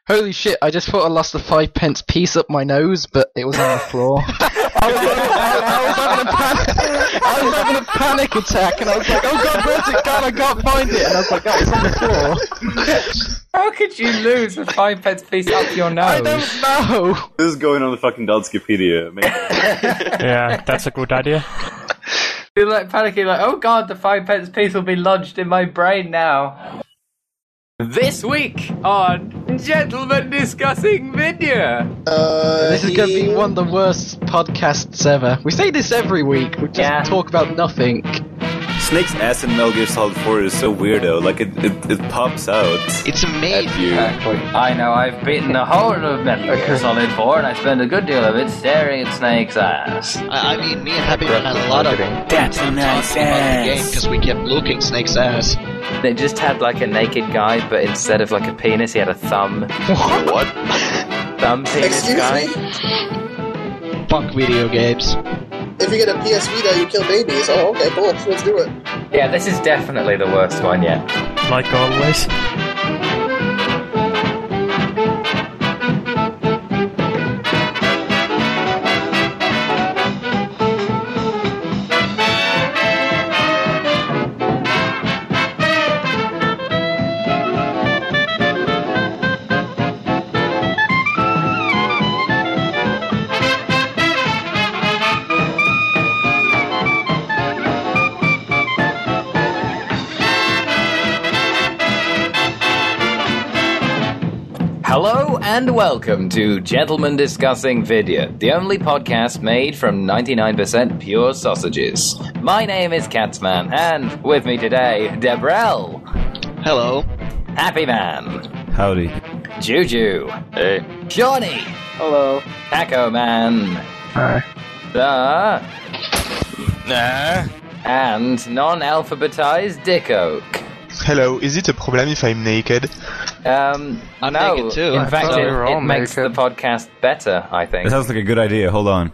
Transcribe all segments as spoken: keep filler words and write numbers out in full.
Holy shit, I just thought I lost a five pence piece up my nose, but it was on the floor. I, was having, I, I, was having a panic, I was having a panic attack, and I was like, oh god, where's it gone? I can't find it. And I was like, oh, it's on the floor. How could you lose a five pence piece up your nose? I don't know. This is going on the fucking Danskipedia. Yeah, that's a good idea. You're like panicking, like, oh god, the five pence piece will be lodged in my brain now. This week on Gentlemen Discussing Video. Uh, This is going to be one of the worst podcasts ever. We say this every week. We just Yeah. talk about nothing. Snake's ass in Metal Gear Solid four is so weirdo. Like, it, it, it pops out. It's amazing. At you. Exactly. I know, I've beaten the whole of Metal Gear Solid four, and I spend a good deal of it staring at Snake's ass. I, I mean, me and Happy Man had a lot of That's a nice talking about the game because we kept looking Snake's ass. They just had like a naked guy, but instead of like a penis, he had a thumb. What? Thumb penis Excuse guy. me? Fuck video games. If you get a P S Vita, you kill babies. Oh, okay, cool. Let's do it. Yeah, this is definitely the worst one yet. Like always. Hello and welcome to Gentlemen Discussing Video, the only podcast made from ninety-nine percent pure sausages. My name is Catsman, and with me today, Debrel, Hello. Happy Man, Howdy. Juju, Hey. Johnny, Hello. Taco Man, Hi. the, Nah. and non-alphabetized Dick Oak. Hello, is it a problem if I'm naked? Um, I'm no, naked too. in I fact, thought it, we were all it makes naked. the podcast better, I think. That sounds like a good idea. Hold on.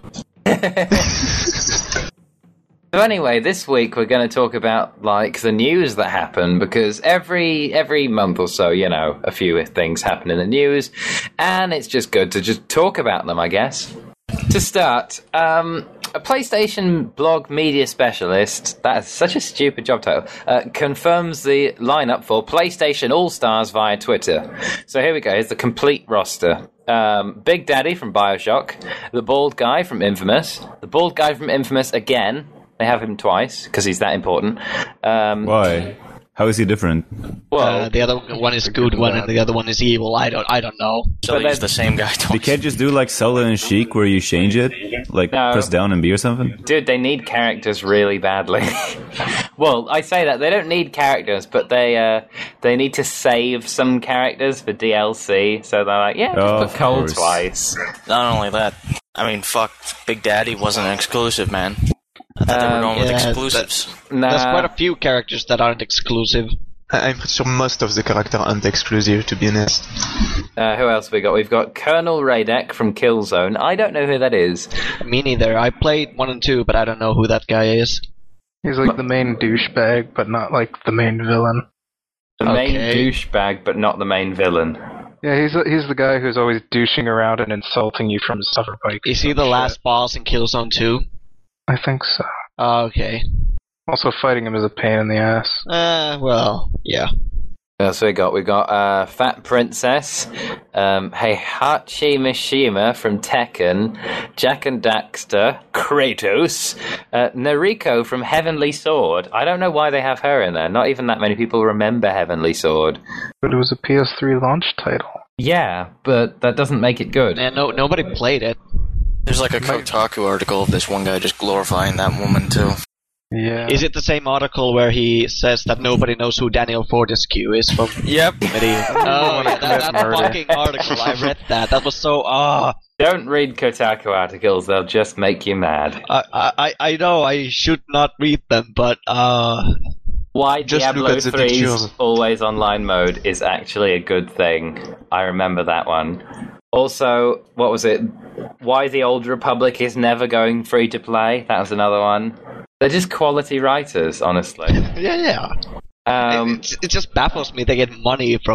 So anyway, this week we're going to talk about like the news that happen, because every every month or so, you know, a few things happen in the news, and it's just good to just talk about them, I guess. To start, um, a PlayStation blog media specialist, that is such a stupid job title, uh, confirms the lineup for PlayStation All-Stars via Twitter. So here we go, here's the complete roster. Um, Big Daddy from Bioshock, the bald guy from Infamous, the bald guy from Infamous again. They have him twice, because he's that important. Um, Why? How is he different? well, Uh, the other one is a good one, and the other one is evil. I don't. I don't know. So he's the same guy. You can't just do like Zelda and Sheik where you change it? Like No. press down and B or something? dude, they need characters really badly. Well, I say that they don't need characters, but they uh, they need to save some characters for D L C. So they're like, yeah, just Oh, put of Cole course. twice. Not only that, I mean, fuck, Big Daddy wasn't an exclusive, man. I thought they were Um, going with yeah, exclusives. Nah, There's quite a few characters that aren't exclusive. I- I'm pretty sure most of the characters aren't exclusive, to be honest. uh, who else we got? We've got Colonel Radek from Killzone. I don't know who that is. Me neither. I played one and two, but I don't know who that guy is. He's like the main douchebag, but not like the main villain. The main Okay. douchebag, but not the main villain. Yeah, he's he's the guy who's always douching around and insulting you from his hover bike. Is he the last boss in Killzone two? I think so. Oh, okay. Also, fighting him is a pain in the ass. Uh, well, yeah. That's what we got. We got uh, Fat Princess, um, Heihachi Mishima from Tekken, Jack and Daxter, Kratos, uh, Nariko from Heavenly Sword. I don't know why they have her in there. Not even that many people remember Heavenly Sword. But it was a P S three launch title. Yeah, but that doesn't make it good. And no, nobody played it. There's like a Kotaku article of this one guy just glorifying that woman, too. Yeah. Is it the same article where he says that nobody knows who Daniel Fortescue is from? Yep. Oh, yeah, that, that Murder. fucking article. I read that. That was so. Ah. Don't read Kotaku articles, they'll just make you mad. I, I, I know I should not read them, but uh. Why Just look Diablo at the three's pictures. always online mode is actually a good thing. I remember that one. Also, what was it? Why the Old Republic is never going free to play. That was another one. They're just quality writers, honestly. Yeah, yeah. Um, it, it just baffles me they get money from it.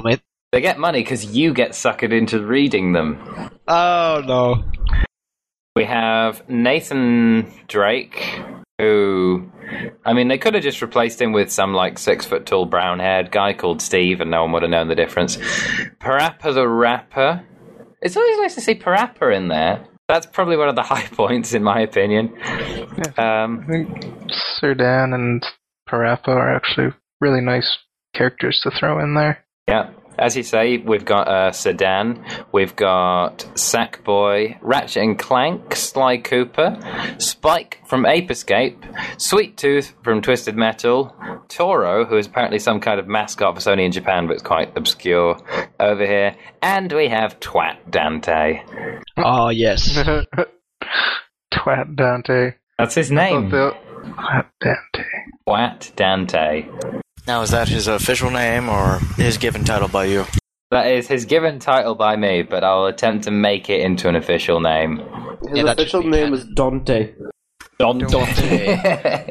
They get money because you get suckered into reading them. Oh no. We have Nathan Drake, who, I mean, they could have just replaced him with some like six foot tall brown haired guy called Steve, and no one would have known the difference. Parappa the Rapper. It's always nice to see Parappa in there. That's probably one of the high points, in my opinion. Yeah, Um, I think Sir Dan and Parappa are actually really nice characters to throw in there. yeah. As you say, we've got uh, Sedan, we've got Sackboy, Ratchet and Clank, Sly Cooper, Spike from Ape Escape, Sweet Tooth from Twisted Metal, Toro, who is apparently some kind of mascot for Sony in Japan, but it's quite obscure over here, and we have Twat Dante. Oh yes. Twat Dante. That's his name. Twat Dante. Twat Dante. Now, is that his official name or his given title by you? That is his given title by me, but I'll attempt to make it into an official name. His Yeah, that official should be name canon. is Dante. Dante.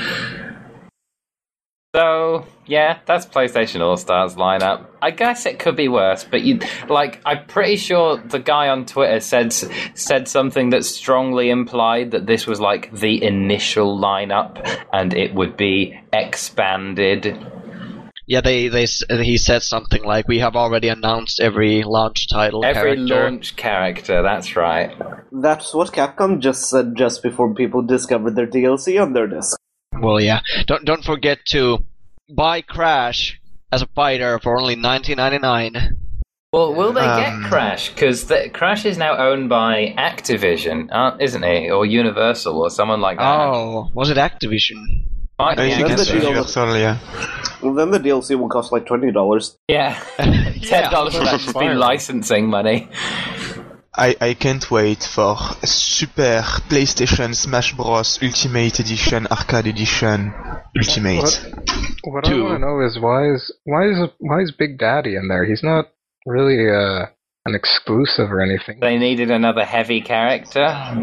So, yeah, that's PlayStation All-Stars lineup. I guess it could be worse, but you like I'm pretty sure the guy on Twitter said said something that strongly implied that this was like the initial lineup and it would be expanded. Yeah, they they s- he said something like, "We have already announced every launch title Every character." launch character, that's right. That's what Capcom just said just before people discovered their D L C on their disc. Well, yeah. Don't don't forget to buy Crash as a fighter for only nineteen ninety-nine. Well, will they Um, get Crash? Because Crash is now owned by Activision, uh, isn't he? Or Universal, or someone like that. Oh, was it Activision? Might I be think that's it's the deal. Universal, yeah. Well, then the D L C will cost like twenty dollars. Yeah, ten dollars Yeah. would just be licensing money. I, I can't wait for Super PlayStation Smash Bros. Ultimate Edition, Arcade Edition, Ultimate. What, what I Two. want to know is why is why is why is Big Daddy in there? He's not really uh, an exclusive or anything. They needed another heavy character.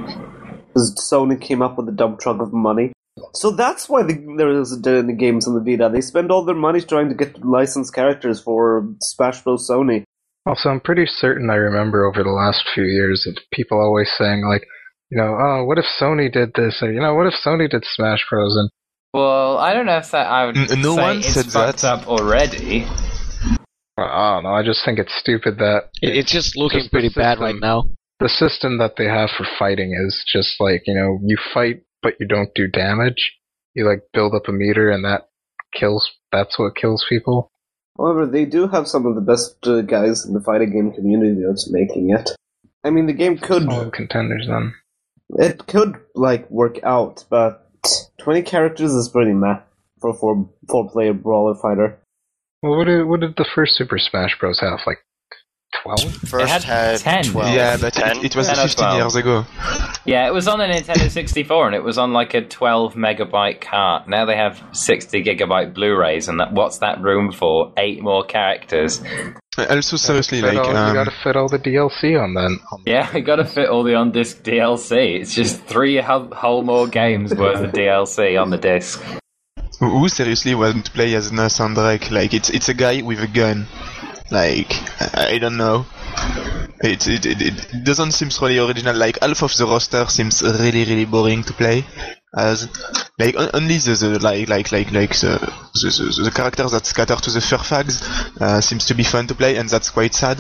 Sony came up with a dump truck of money. So that's why the, there is the, the games on the Vita. They spend all their money trying to get licensed characters for Smash Bros. Sony. Also, I'm pretty certain I remember over the last few years of people always saying like, you know, oh, what if Sony did this, or you know, what if Sony did Smash Bros. And Well, I don't know if that I would N- no say one it's said fucked that. up already. I don't know. I just think it's stupid that It, it's just looking Just the pretty bad right system. now. the system that they have for fighting is just like, you know, you fight but you don't do damage. You like build up a meter and that kills. That's what kills people. However, they do have some of the best uh, guys in the fighting game community that's making it. I mean, the game could Solid contenders then. it could like work out, but twenty characters is pretty meh for a four four player brawler fighter. Well, what did what did the first Super Smash Bros have? Like twelve? First had had, ten. twelve. Yeah, but ten? it, it was ten or fifteen twelve. years ago. Yeah, it was on the Nintendo sixty-four, and it was on like a twelve megabyte cart. Now they have sixty gigabyte Blu-rays, and that what's that room for? Eight more characters. Also, seriously, Fit like, all, you um, gotta fit all the D L C on then. On Yeah, we got to fit all the on-disc D L C. It's just three whole whole more games worth of D L C on the disc. who who seriously want to play as Nathan Drake? Like, it's it's a guy with a gun. Like, I, I don't know. It, it it it doesn't seem really original. Like, half of the roster seems really really boring to play. As like on, only the, the like like like like the the, the, the characters that scatter to the furfags uh, seems to be fun to play, and that's quite sad.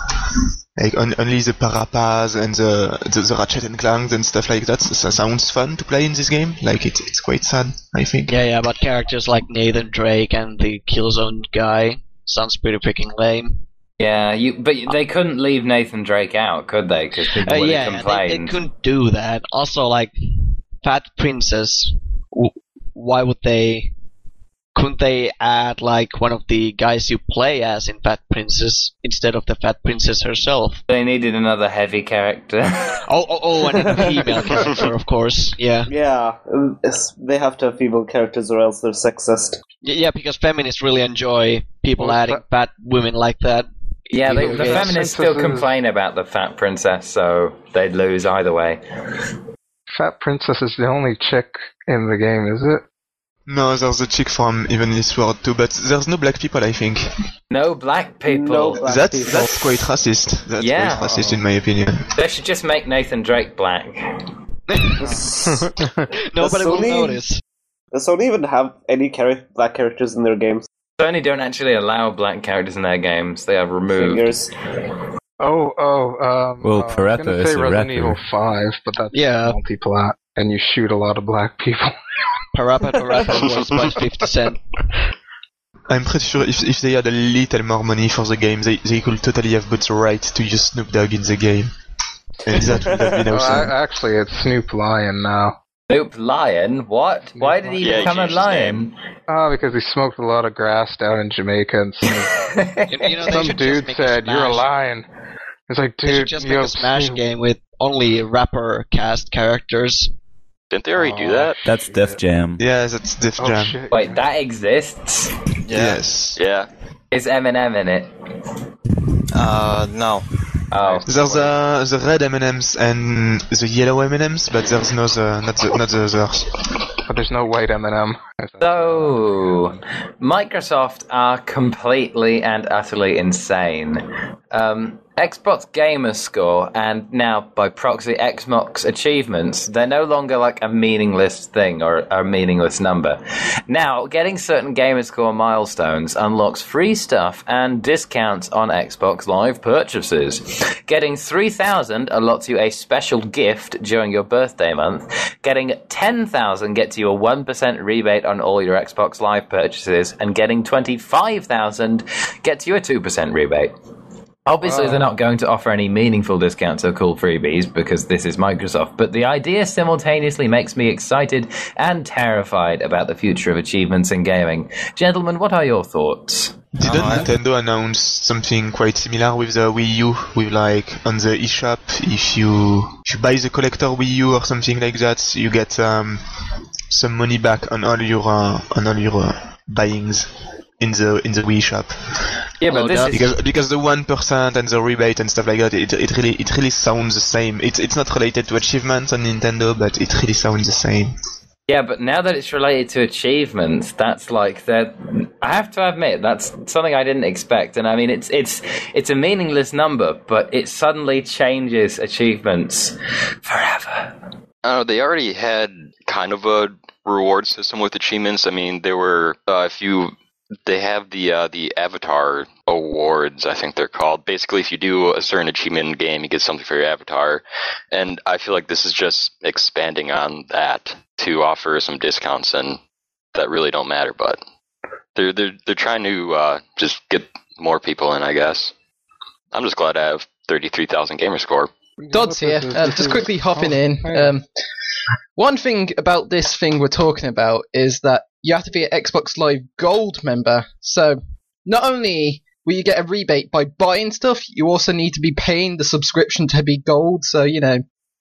Like on, only the Parappas and the, the the Ratchet and Clanks and stuff like that so sounds fun to play in this game. Like it, it's quite sad, I think. Yeah, yeah, but characters like Nathan Drake and the Killzone guy sounds pretty freaking lame. Yeah, you but they couldn't leave Nathan Drake out, could they? Because people Uh, would yeah, have they, they complained. couldn't do that. Also, like, Fat Princess, w- why would they... Couldn't they add, like, one of the guys you play as in Fat Princess instead of the Fat Princess herself? They needed another heavy character. Oh, oh, oh, and a female character, of course, yeah. Yeah, um, it's- they have to have female characters or else they're sexist. Y- Yeah, because feminists really enjoy people Well, adding fat women like that. Yeah, they, the Yeah. feminists still Princesses- complain about the fat princess, so they'd lose either way. Fat Princess is the only chick in the game, is it? No, there's a chick from Evenly Sword too, but there's no black people, I think. No black people. No black That's people. that's quite racist. That's Yeah. quite racist in my opinion. They should just make Nathan Drake black. Nobody will Sony- notice. Does Sony even have any char- black characters in their games? Sony don't actually allow black characters in their games. They have removed. Fingers. Oh, oh, um, Well, uh, I was Parappa gonna is say a Resident rapper. Evil five, but that's Yeah. multiplat, and you shoot a lot of black people. Parappa Parappa was by fifty cent. I'm pretty sure if if they had a little more money for the game, they they could totally have bought the right to use Snoop Dogg in the game, and that would have been Well, awesome. I, actually, it's Snoop Lion now. Snoop Lion? What? Why did he Yeah, he become a changed his lion? Oh, because he smoked a lot of grass down in Jamaica, and some, You, you know, they some should dude just make a said, "You're a Smash- lion." It's like, They should dude, just you make a have Smash Snoop. game with only rapper cast characters. Didn't they already do that? That's Def Jam. Yeah, that's Def Oh Jam. shit! Wait, that exists? Yes. Yeah. Is Eminem in it? Uh, no. Oh. There's uh, the red M and M's and the yellow M and M's, but there's no the not the not the others. But there's no white M and M. So, Microsoft are completely and utterly insane. Um, Xbox Gamer Score and now by proxy Xbox achievements, they're no longer like a meaningless thing or a meaningless number. Now, getting certain Gamer Score milestones unlocks free stuff and discounts on Xbox Live purchases. Getting three thousand allots you a special gift during your birthday month. Getting ten thousand gets you a one percent rebate on all your Xbox Live purchases, and getting twenty-five thousand gets you a two percent rebate. Obviously, Wow. they're not going to offer any meaningful discounts or cool freebies because this is Microsoft, but the idea simultaneously makes me excited and terrified about the future of achievements in gaming. Gentlemen, what are your thoughts? Didn't Nintendo announce something quite similar with the Wii U? With like on the eShop, if you if you buy the collector Wii U or something like that, you get um, some money back on all your uh, on all your uh, buyings in the in the Wii shop. Yeah, but Oh, this that- is... Because because the one percent and the rebate and stuff like that, it it really it really sounds the same. It's it's not related to achievements on Nintendo, but it really sounds the same. Yeah, but now that it's related to achievements, that's like that. I have to admit that's something I didn't expect, and I mean it's it's it's a meaningless number, but it suddenly changes achievements forever. Uh, they already had kind of a reward system with achievements. I mean, there were uh, if you they have the uh, the Avatar Awards, I think they're called. Basically, if you do a certain achievement in the game, you get something for your avatar, and I feel like this is just expanding on that to offer some discounts, and that really don't matter. But they're they're they're trying to uh, just get more people in, I guess. I'm just glad I have thirty-three thousand gamer score. Dodds here, uh, just quickly hopping in. Um, one thing about this thing we're talking about is that you have to be an Xbox Live Gold member. So not only will you get a rebate by buying stuff, you also need to be paying the subscription to be Gold. So, you know,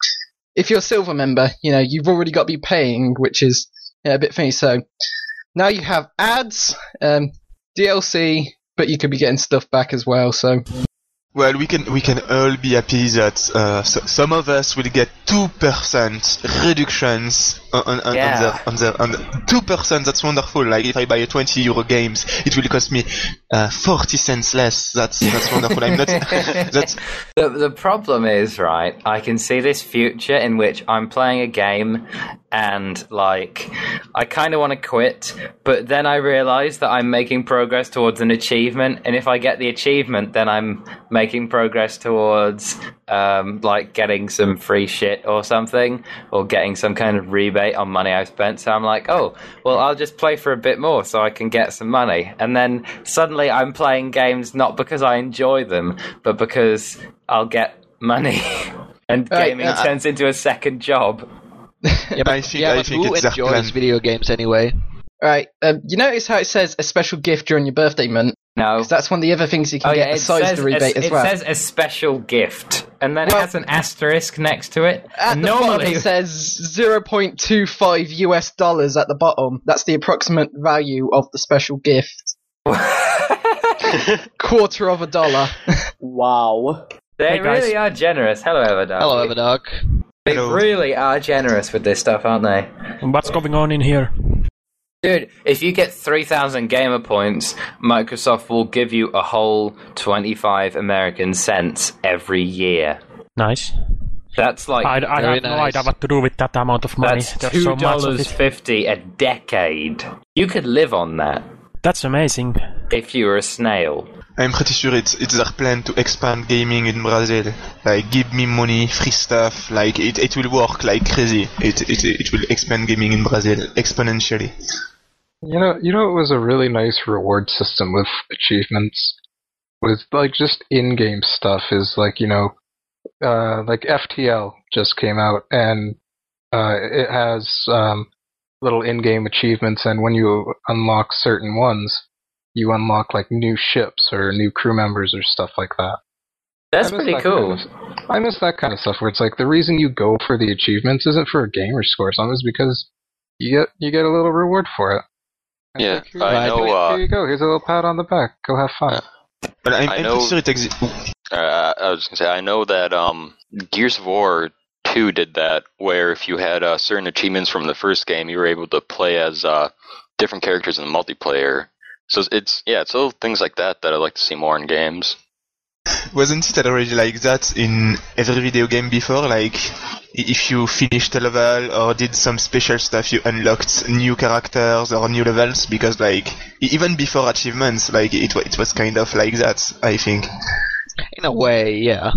if you're a Silver member, you know, you've already got to be paying, which is you know, a bit funny. So now you have ads, um, D L C, but you could be getting stuff back as well. So. Well, we can we can all be happy that uh, so, some of us will get two percent reductions on on, on, Yeah. on the on the two percent. That's wonderful. Like if I buy a twenty euro games, it will cost me uh, forty cents less. That's that's wonderful. I'm not. That's The, the problem is, right, I can see this future in which I'm playing a game and, like, I kind of want to quit, but then I realise that I'm making progress towards an achievement, and if I get the achievement, then I'm making progress towards, um, like, getting some free shit or something, or getting some kind of rebate on money I've spent, so I'm like, oh, well, I'll just play for a bit more so I can get some money, and then suddenly I'm playing games not because I enjoy them, but because I'll get money, and Right, gaming uh, turns into a second job. Yeah, but, I think yeah, I but think who it's their enjoys plan. video games anyway? Right, um, you notice how it says a special gift during your birthday month? No. 'Cause that's one of the other things you can Oh get yeah, it besides says, the rebate a, as it well. says a special gift, and then Well- it has an asterisk next to it. At And the bottom normally, it says zero point two five U S dollars at the bottom. That's the approximate value of the special gift. Quarter of a dollar. Wow. they Hey, guys. really are generous. Hello, Everdog. Hello, Everdog. They Hello. really are generous with this stuff, aren't they? What's going on in here? Dude, if you get three thousand gamer points, Microsoft will give you a whole twenty-five American cents every year. Nice. That's like... I, I have nice. no idea what to do with that amount of money. That's There's two so much of dollars it. fifty a decade. You could live on that That's amazing. if you were a snail. I'm pretty sure it's it's their plan to expand gaming in Brazil. Like, give me money, free stuff. Like, it it will work like crazy. It it it will expand gaming in Brazil exponentially. You know, you know, it was a really nice reward system with achievements, with like just in-game stuff. Is like, you know, uh, like F T L just came out, and uh, it has um, little in-game achievements, and when you unlock certain ones, you unlock like new ships or new crew members or stuff like that. That's I miss pretty that cool. Kind of, I miss that kind of stuff where it's like the reason you go for the achievements isn't for a gamer score or something, it's because you get you get a little reward for it. And Yeah, it's like, I here, know, Here uh, you go. Here's a little pat on the back. Go have fun. But I'm, I I'm know- pretty sure it exists. Uh, I was gonna say I know that um, Gears of War two did that, where if you had uh, certain achievements from the first game, you were able to play as uh, different characters in the multiplayer. So it's yeah, it's little things like that that I'd like to see more in games. Wasn't it already like that in every video game before? Like, i- if you finished a level or did some special stuff, you unlocked new characters or new levels. Because like e- even before achievements, like it wa- it was kind of like that. I think. In a way, yeah.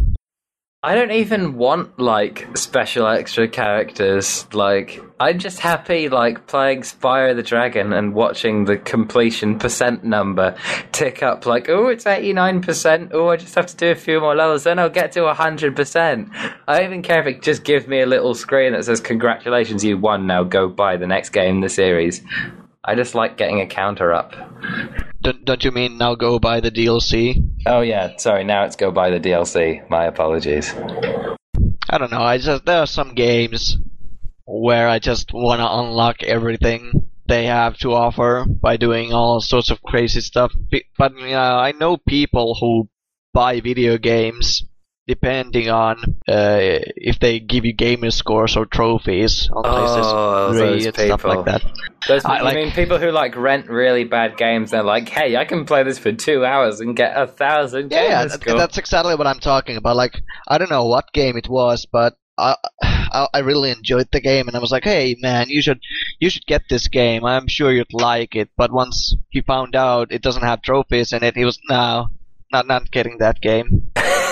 I don't even want, like, special extra characters. Like, I'm just happy, like, playing Spyro the Dragon and watching the completion percent number tick up, like, oh, it's eighty-nine percent, oh, I just have to do a few more levels, then I'll get to one hundred percent. I don't even care if it just gives me a little screen that says, congratulations, you won, now go buy the next game in the series. I just like getting a counter up. Don't, don't you mean now go buy the D L C? Oh, yeah, sorry, now it's go buy the D L C. My apologies. I don't know. I just there are some games where I just want to unlock everything they have to offer by doing all sorts of crazy stuff. Be- But uh, I know people who buy video games depending on uh, if they give you gamer scores or trophies on Oh, PlayStation three those and stuff people. like that. Those, I I like- mean, people who like rent really bad games. They're like, "Hey, I can play this for two hours and get a thousand Yeah, yeah, gamer that- score." that's exactly what I'm talking about. Like, I don't know what game it was, but I, I I really enjoyed the game, and I was like, "Hey, man, you should you should get this game. I'm sure you'd like it." But once he found out it doesn't have trophies in it, he was no, not not getting that game.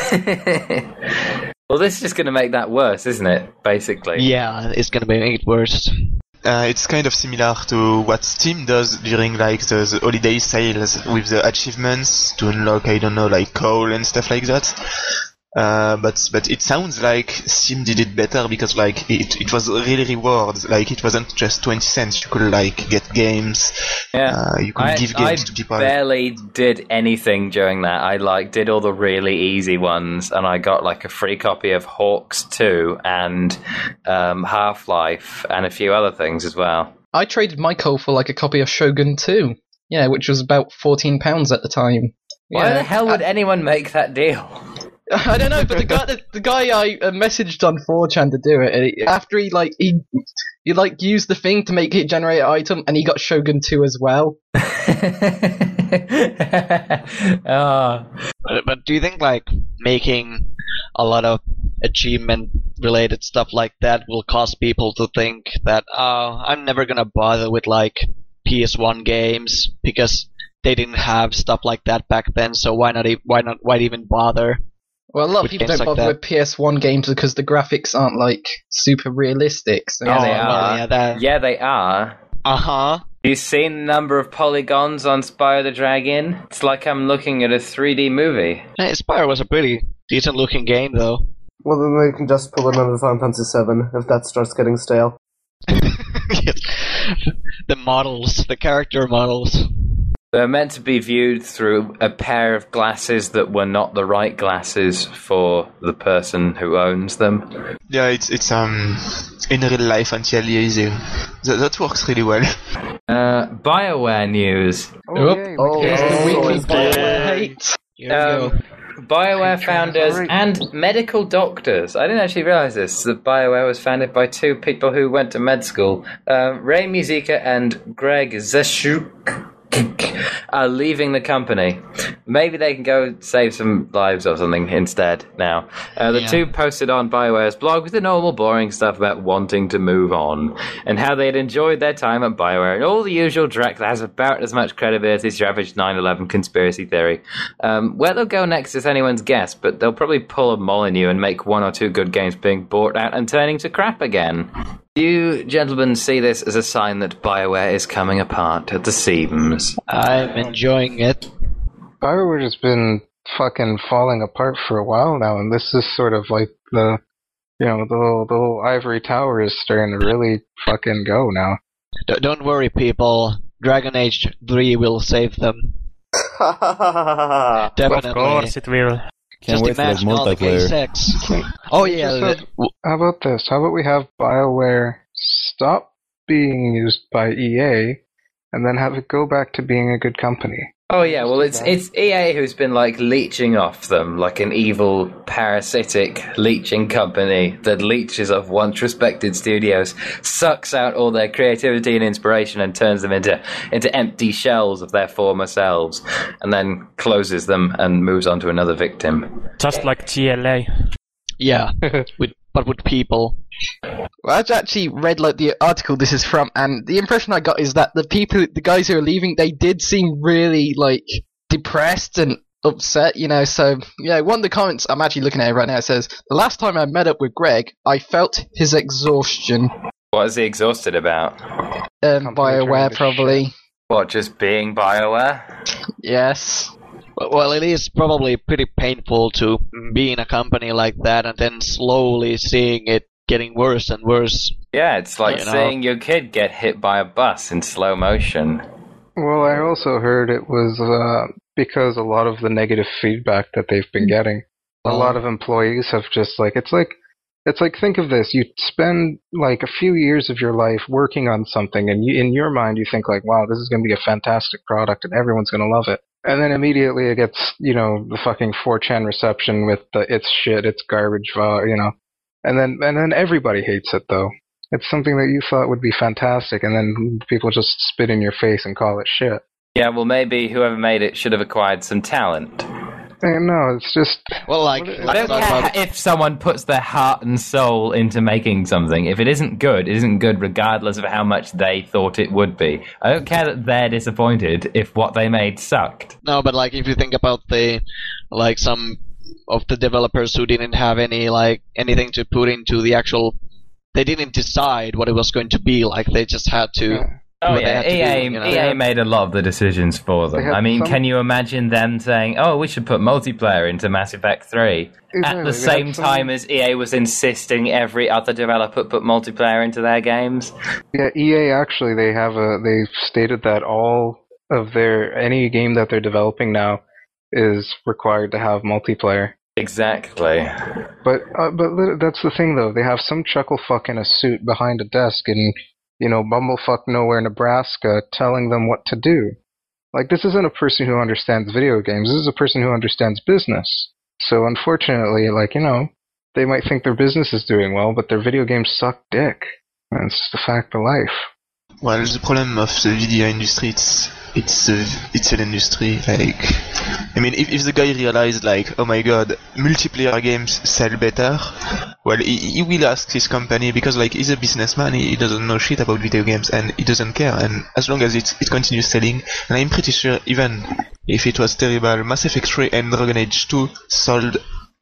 Well, this is just going to make that worse, isn't it? Basically. Yeah, it's gonna make it worse. Uh, it's kind of similar to what Steam does during like the, the holiday sales with the achievements to unlock, I don't know, like coal and stuff like that. Uh, but but it sounds like Steam did it better because like it it was really rewards. Like it wasn't just twenty cents. You could like get games. Yeah. Uh, you could I, give games I to people. barely did anything during that. I like did all the really easy ones, and I got like a free copy of Hawks two and um, Half-Life and a few other things as well. I traded my coal for like a copy of Shogun two. Yeah, which was about fourteen pounds at the time. Why Yeah. the hell would anyone make that deal? I don't know, but the guy, the, the guy I uh, messaged on four chan to do it, and he, after he like he, he like used the thing to make it generate an item, and he got Shogun two as well. Ah. But, but do you think like making a lot of achievement related stuff like that will cause people to think that oh, I'm never gonna bother with like P S one games because they didn't have stuff like that back then, so why not e- why not why even bother? Well, a lot of With people games don't like bother that. with P S one games because the graphics aren't like super realistic. So Yeah, they Oh, are. yeah, that- Yeah, they are. Uh-huh. You seen the number of polygons on Spyro the Dragon? It's like I'm looking at a three D movie. Hey, Spyro was a pretty decent looking game though. Well, then they can just pull another Final Fantasy seven if that starts getting stale. The models, the character models. They're meant to be viewed through a pair of glasses that were not the right glasses for the person who owns them. Yeah, it's it's um in real life anti-aliasing. That that works really well. Uh, BioWare news. Oh, Oh, here's oh, the weekly it's BioWare BioWare. hate. Here we Um, go. BioWare founders and medical doctors. I didn't actually realize this, that BioWare was founded by two people who went to med school. Uh, Ray Muzica and Greg Zeshuk are leaving the company. Maybe they can go save some lives or something instead now. Uh, the Yeah. two posted on BioWare's blog with the normal boring stuff about wanting to move on and how they'd enjoyed their time at BioWare and all the usual dreck that has about as much credibility as your average nine eleven conspiracy theory. Um, where they'll go next is anyone's guess, but they'll probably pull a Molyneux and make one or two good games being bought out and turning to crap again. Do you gentlemen see this as a sign that BioWare is coming apart at the seams? I'm enjoying it. BioWare has been fucking falling apart for a while now, and this is sort of like the, you know, the whole, the whole ivory tower is starting to really fucking go now. D- don't worry, people. Dragon Age three will save them. Definitely. Of course it will. Just imagine all the gay sex. Oh yeah. Just have- how about this? How about we have BioWare stop being used by E A, and then have it go back to being a good company? Oh yeah, well it's it's E A who's been like leeching off them like an evil parasitic leeching company that leeches off once respected studios, sucks out all their creativity and inspiration and turns them into into empty shells of their former selves, and then closes them and moves on to another victim. Just like G L A. Yeah, with but with people. Well, I've actually read like the article this is from, and the impression I got is that the people, the guys who are leaving, they did seem really like depressed and upset, you know. So yeah, one of the comments I'm actually looking at it right now says, "The last time I met up with Greg, I felt his exhaustion." What is he exhausted about? Um, BioWare probably. What, just being BioWare? Yes. Well, it is probably pretty painful to be in a company like that and then slowly seeing it getting worse and worse. Yeah, it's like You know? seeing your kid get hit by a bus in slow motion. Well, I also heard it was uh, because a lot of the negative feedback that they've been getting. A lot of employees have just like it's like it's like think of this: you spend like a few years of your life working on something, and you, in your mind you think like, "Wow, this is going to be a fantastic product, and everyone's going to love it." And then immediately it gets, you know, the fucking four chan reception with the "it's shit, it's garbage," uh, you know, and then and then everybody hates it though. It's something that you thought would be fantastic, and then people just spit in your face and call it shit. Yeah, well, maybe whoever made it should have acquired some talent. And no, it's just well, like I don't care if someone puts their heart and soul into making something. If it isn't good, it isn't good regardless of how much they thought it would be. I don't care that they're disappointed if what they made sucked. No, but like if you think about the like some of the developers who didn't have any like anything to put into the actual, they didn't decide what it was going to be like. They just had to. Yeah. Oh what they yeah, had to E A, do, you know? E A made a lot of the decisions for them. They had I mean, some- can you imagine them saying, "Oh, we should put multiplayer into Mass Effect three," Exactly, at the they same had some- time as E A was insisting every other developer put multiplayer into their games? Yeah, E A actually they have a they've stated that all of their any game that they're developing now is required to have multiplayer. Exactly. But uh, but li- that's the thing though. They have some chuckle fuck in a suit behind a desk in, you know, bumblefuck nowhere, Nebraska, telling them what to do. Like, this isn't a person who understands video games. This is a person who understands business. So unfortunately, like, you know, they might think their business is doing well, but their video games suck dick. And it's just a fact of life. Well, the problem of the video industry, it's it's a it's an industry. Like, I mean, if if the guy realized like, oh my god, multiplayer games sell better, well, he, he will ask his company because like he's a businessman, he, he doesn't know shit about video games and he doesn't care. And as long as it it continues selling, and I'm pretty sure even if it was terrible, Mass Effect three and Dragon Age two sold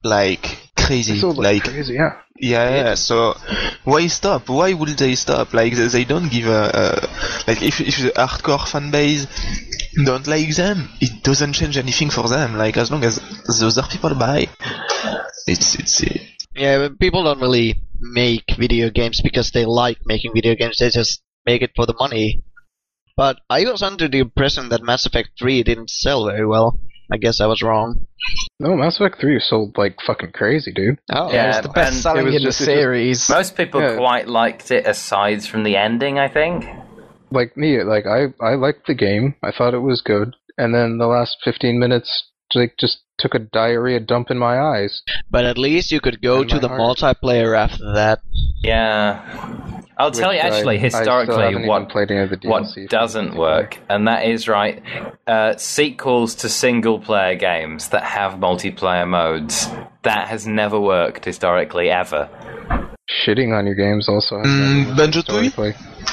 like crazy. They sold like crazy, yeah. Yeah, yeah, so why stop? Why would they stop? Like, they, they don't give a, a... Like, if, if the hardcore fanbase don't like them, it doesn't change anything for them. Like, as long as those other people buy, it's... it's uh, Yeah, but people don't really make video games because they like making video games. They just make it for the money. But I was under the impression that Mass Effect three didn't sell very well. I guess I was wrong. No, Mass Effect three sold like fucking crazy, dude. Oh, Yeah, It's the best and selling it was in the just- it just- series. Most people Yeah. quite liked it aside from the ending, I think. Like me, like I, I liked the game. I thought it was good. And then the last fifteen minutes, like, just took a diarrhea dump in my eyes. But at least you could go And to my the heart. multiplayer after that. Yeah. I'll tell you Which I- actually, I still historically, haven't even what, played any of the D L what C for doesn't work, and that is right, uh, sequels to single-player games that have multiplayer modes. That has never worked historically, ever. Shitting on your games also. has Mm, never worked Banjo-Tooie? historically.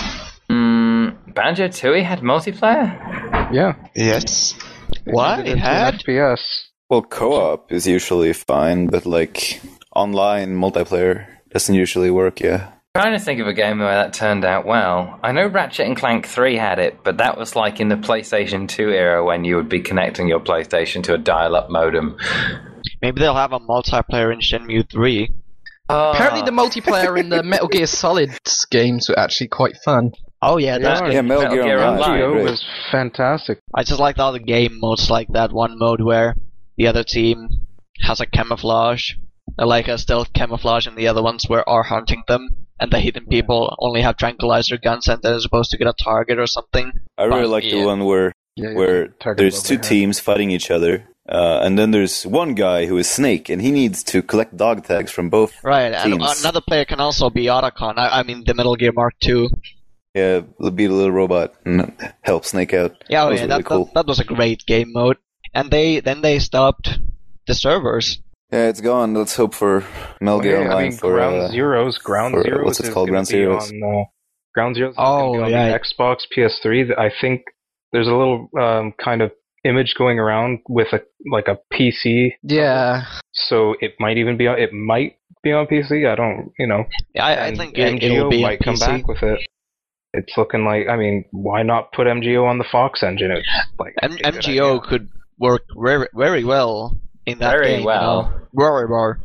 Mm, Banjo-Tooie had multiplayer? Yeah. Yes. What? Made It into an had? F P S. Well, co-op is usually fine, but like online multiplayer doesn't usually work. Yeah. Trying to think of a game where that turned out well. I know Ratchet and Clank three had it, but that was like in the PlayStation two era when you would be connecting your PlayStation to a dial-up modem. Maybe they'll have a multiplayer in Shenmue three. Uh, Apparently, the multiplayer in the Metal Gear Solid games were actually quite fun. Oh yeah, that's Yeah, good. Yeah, Metal, Metal Gear, Gear Online. Online. is Geo great. was fantastic. I just like all the game modes like that one mode where the other team has a camouflage, uh, like a stealth camouflage, and the other ones where are hunting them, and the hidden people only have tranquilizer guns and they're supposed to get a target or something. I really But, like yeah. the one where Yeah, you where can target there's above two their head. teams fighting each other, uh, and then there's one guy who is Snake, and he needs to collect dog tags from both Right, and teams. another player can also be Otacon. I, I mean, the Metal Gear Mark two. Yeah, beat a little robot and help Snake out. Yeah, that oh, was yeah, really that, cool. that that was a great game mode. And they then they stopped the servers. Yeah, it's gone. Let's hope for Metal Gear Okay, Online I mean, for Ground uh, Zeroes. Ground for- Zeroes what's it is called? gonna Ground be Zeroes? on. Uh, Ground Zeroes is Oh, gonna be on yeah. the Xbox, P S three. I think there's a little um, kind of image going around with a like a P C. Yeah. So it might even be on. It might be on P C. I don't. You know. Yeah, I, I And think it, M it G O will be might on come P C. back with it. It's looking like. I mean, why not put M G O on the Fox engine? It's like M- a good M G O idea. could work very very well in that Very game. well. You know? Very well.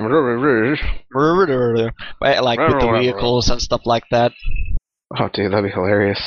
Well, like with the vehicles and stuff like that. Oh, dude, that'd be hilarious.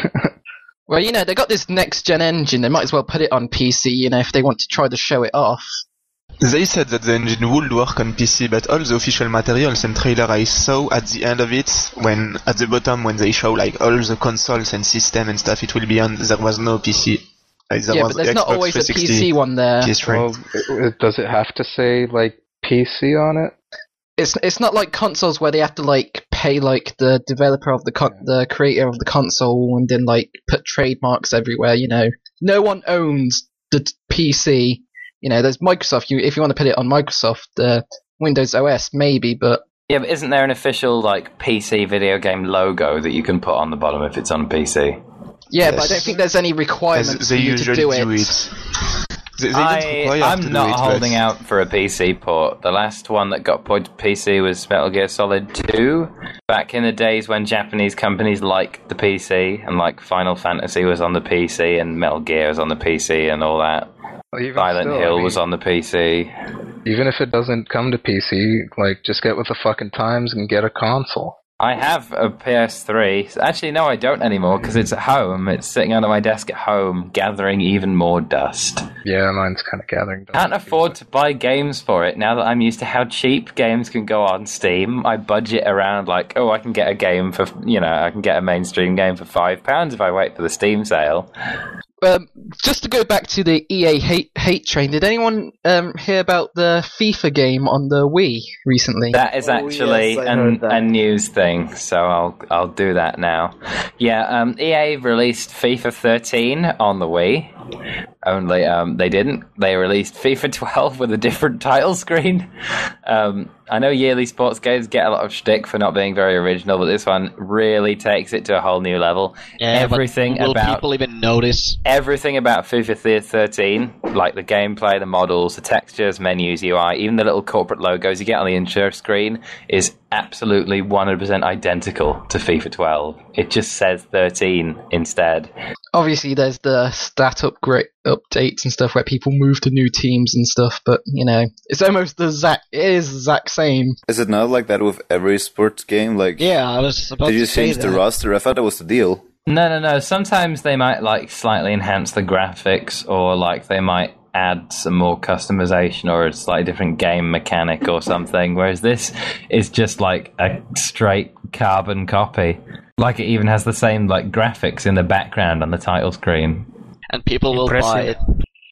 Well, you know, they got this next-gen engine. They might as well put it on P C, you know, if they want to try to show it off. They said that the engine would work on P C, but all the official materials and trailer I saw at the end of it, when at the bottom when they show like all the consoles and system and stuff, it will be on. There was no P C. Like, there Yeah, was but there's not Xbox always a three P sixty, C one there. P S three. Well, it- it- does it have to say like P C on it? It's it's not like consoles where they have to like pay like the developer of the con- the creator of the console and then like put trademarks everywhere. You know, no one owns the t- P C. You know, there's Microsoft. You if you want to put it on Microsoft, uh, Windows O S maybe, but Yeah, but isn't there an official like P C video game logo that you can put on the bottom if it's on P C? yeah, but I Yes. don't think there's any requirements As for they you to usually do do it. it. They, they don't I, require to I'm do not it, holding but out for a P C port. The last one that got ported to P C was Metal Gear Solid two. Back in the days when Japanese companies liked the P C, and like Final Fantasy was on the P C, and Metal Gear was on the P C, and all that. Well, even Silent still, I Hill mean, was on the P C. Even if it doesn't come to P C, like just get with the fucking times and get a console. I have a P S three. Actually, no, I don't anymore because it's at home. It's sitting under my desk at home, gathering even more dust. Yeah, mine's kind of gathering. dust. Can't afford to buy games for it now that I'm used to how cheap games can go on Steam. I budget around like, oh, I can get a game for, you know, I can get a mainstream game for five pounds if I wait for the Steam sale. Um, just to go back to the E A hate hate train, did anyone um, hear about the FIFA game on the Wii recently? That is Oh, actually yes, I an, heard that. a news thing, so I'll I'll do that now. Yeah, um, E A released FIFA thirteen on the Wii. Only um, they didn't. They released FIFA twelve with a different title screen. Um, I know yearly sports games get a lot of shtick for not being very original, but this one really takes it to a whole new level. Yeah, but Everything will about people even notice? everything about FIFA thirteen, like the gameplay, the models, the textures, menus, U I, even the little corporate logos you get on the intro screen, is absolutely one hundred percent identical to FIFA twelve. It just says thirteen instead. Obviously, there's the stat upgrade updates and stuff where people move to new teams and stuff, but you know, it's almost the exact. It is the exact same. Is it not like that with every sports game? Like, Yeah, I was about did you to say change the that. roster? I thought that was the deal. No, no, no. Sometimes they might like slightly enhance the graphics, or like they might add some more customization or a slightly different game mechanic or something. Whereas this is just like a straight carbon copy. Like it even has the same like graphics in the background on the title screen. And people will buy it. Impressive.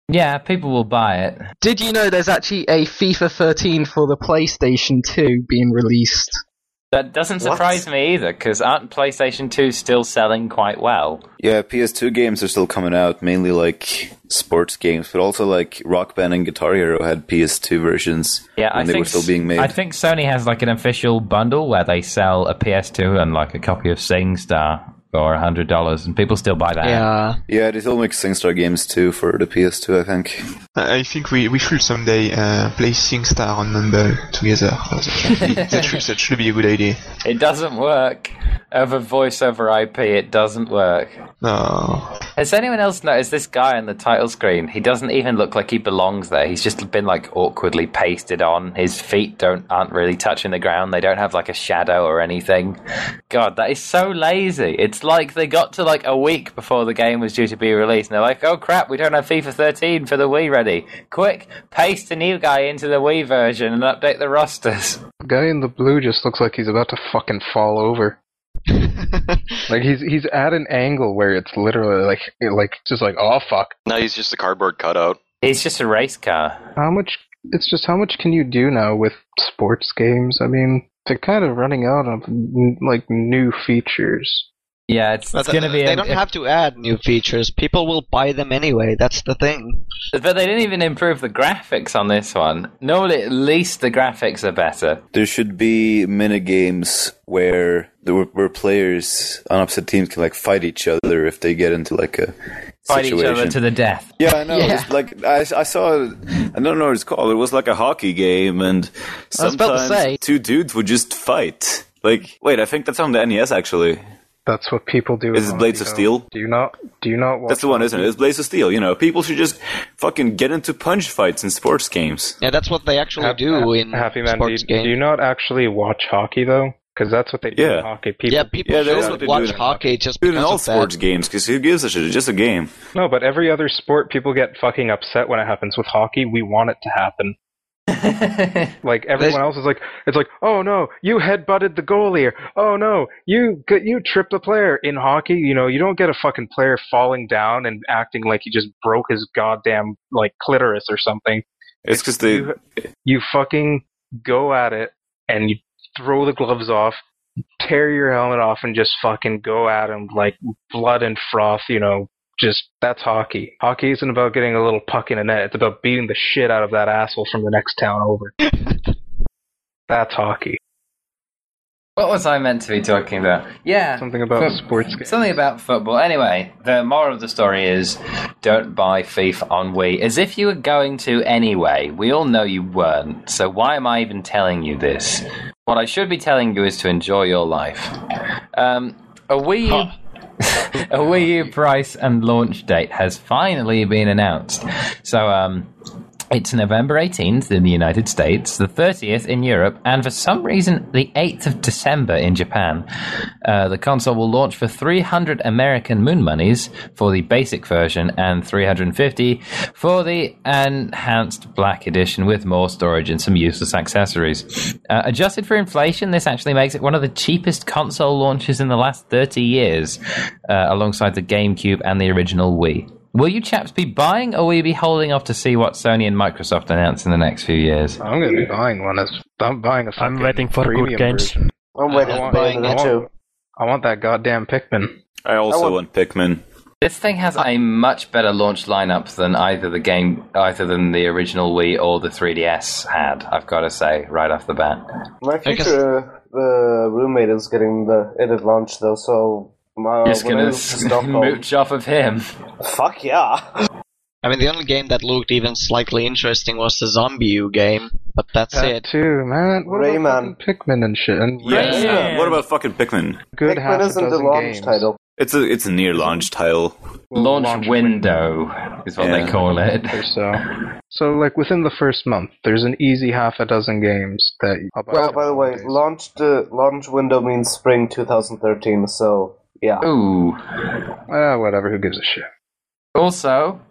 Yeah, people will buy it. Did you know there's actually a FIFA thirteen for the PlayStation two being released? That doesn't surprise What? me either, because aren't PlayStation two still selling quite well? Yeah, P S two games are still coming out, mainly like sports games, but also like Rock Band and Guitar Hero had P S two versions Yeah, when I they think were still being made. I think Sony has like an official bundle where they sell a P S two and like a copy of SingStar for a hundred dollars, and people still buy that. Yeah. Yeah, they still make SingStar games too for the P S two, I think. I think we, we should someday uh, play SingStar on Mumble together. That should, be, that, should, that should be a good idea. It doesn't work over voice over I P. It doesn't work. No. Has anyone else noticed this guy on the title screen? He doesn't even look like he belongs there. He's just been like awkwardly pasted on. His feet don't aren't really touching the ground. They don't have like a shadow or anything. God, that is so lazy. It's like they got to like a week before the game was due to be released, and they're like, "Oh crap, we don't have FIFA thirteen for the Wii ready. Quick, paste a new guy into the Wii version and update the rosters." The guy in the blue just looks like he's about to fucking fall over. Like he's he's at an angle where it's literally like it, like just like oh fuck. No, he's just a cardboard cutout. He's just a race car. How much? It's just how much can you do now with sports games? I mean, they're kind of running out of n- like new features. Yeah, it's, it's But going to be. They a, don't a- have to add new features. People will buy them anyway. That's the thing. But they didn't even improve the graphics on this one. Normally, at least the graphics are better. There should be mini games where there were, where players on opposite teams can like fight each other if they get into like a Fight situation. each other to the death. Yeah, I know. Yeah. It's like I, I saw, I don't know what it's called. It was like a hockey game, and I was about to sometimes say. two dudes would just fight. Like, wait, I think that's on the N E S actually. That's what people do. Is it in Blades hockey, of though. Steel? Do you not? Do you not? Watch That's the one, isn't it? hockey? It's Blades of Steel. You know, people should just fucking get into punch fights in sports games. Yeah, that's what they actually Hap- do ha- in Happy Man, do you, sports games. do you not actually watch hockey though? Because that's what they do Yeah. in hockey. People, yeah, people Yeah, that is should what they watch do in hockey just Dude, in because all of sports that. games, because who gives a shit? It's just a game. No, but every other sport, people get fucking upset when it happens. With hockey, we want it to happen. Like everyone else is like, it's like, oh no, you headbutted the goalie, or oh no, you you tripped the player. In hockey, you know, you don't get a fucking player falling down and acting like he just broke his goddamn like clitoris or something. It's because they. You, you fucking go at it and you throw the gloves off, tear your helmet off, and just fucking go at him like blood and froth, you know. Just, that's hockey. Hockey isn't about getting a little puck in a net. It's about beating the shit out of that asshole from the next town over. That's hockey. What was I meant to be talking about? Yeah. Something about fo- sports games. Something about football. Anyway, the moral of the story is don't buy FIFA on Wii. As if you were going to anyway. We all know you weren't. So why am I even telling you this? What I should be telling you is to enjoy your life. Um, a Wii U... A Wii U price and launch date has finally been announced. So, um, it's November eighteenth in the United States, the thirtieth in Europe, and for some reason, the eighth of December in Japan. Uh, the console will launch for three hundred American Moon Monies for the basic version and three hundred fifty for the enhanced Black Edition with more storage and some useless accessories. Uh, adjusted for inflation, this actually makes it one of the cheapest console launches in the last thirty years, uh, alongside the GameCube and the original Wii. Will you chaps be buying, or will you be holding off to see what Sony and Microsoft announce in the next few years? I'm gonna be buying one. That's, I'm buying a fucking I'm waiting for good premium games. version. I'm waiting I for want, buying I it want- too. I want that goddamn Pikmin. I also I want Pikmin. This thing has a much better launch lineup than either the game, either than the original Wii or the three D S had. I've got to say, right off the bat. My I guess- future uh, roommate is getting the it at launch though, so uh, Just when I gonna move to Stockholm, mooch off of him. fuck yeah. I mean, the only game that looked even slightly interesting was the Zombie U game, but that's That it. too, man. What Rayman. about fucking Pikmin and shit? And Yeah. Rayman. What about fucking Pikmin? good half Pikmin a isn't the dozen launch games. title. It's a it's a near launch title. Well, Launch, window is what Yeah. they call it. or so. So, like within the first month, there's an easy half a dozen games that. I'll buy Well, them by the way, nowadays. launch uh, launch window means spring twenty thirteen, so yeah. Ooh. Ah, whatever. Who gives a shit? Also,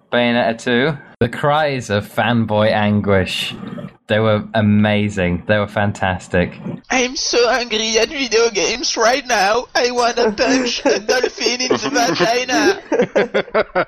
Bayonetta two. The cries of fanboy anguish. They were amazing. They were fantastic. I'm so angry at video games right now. I wanna punch a dolphin in the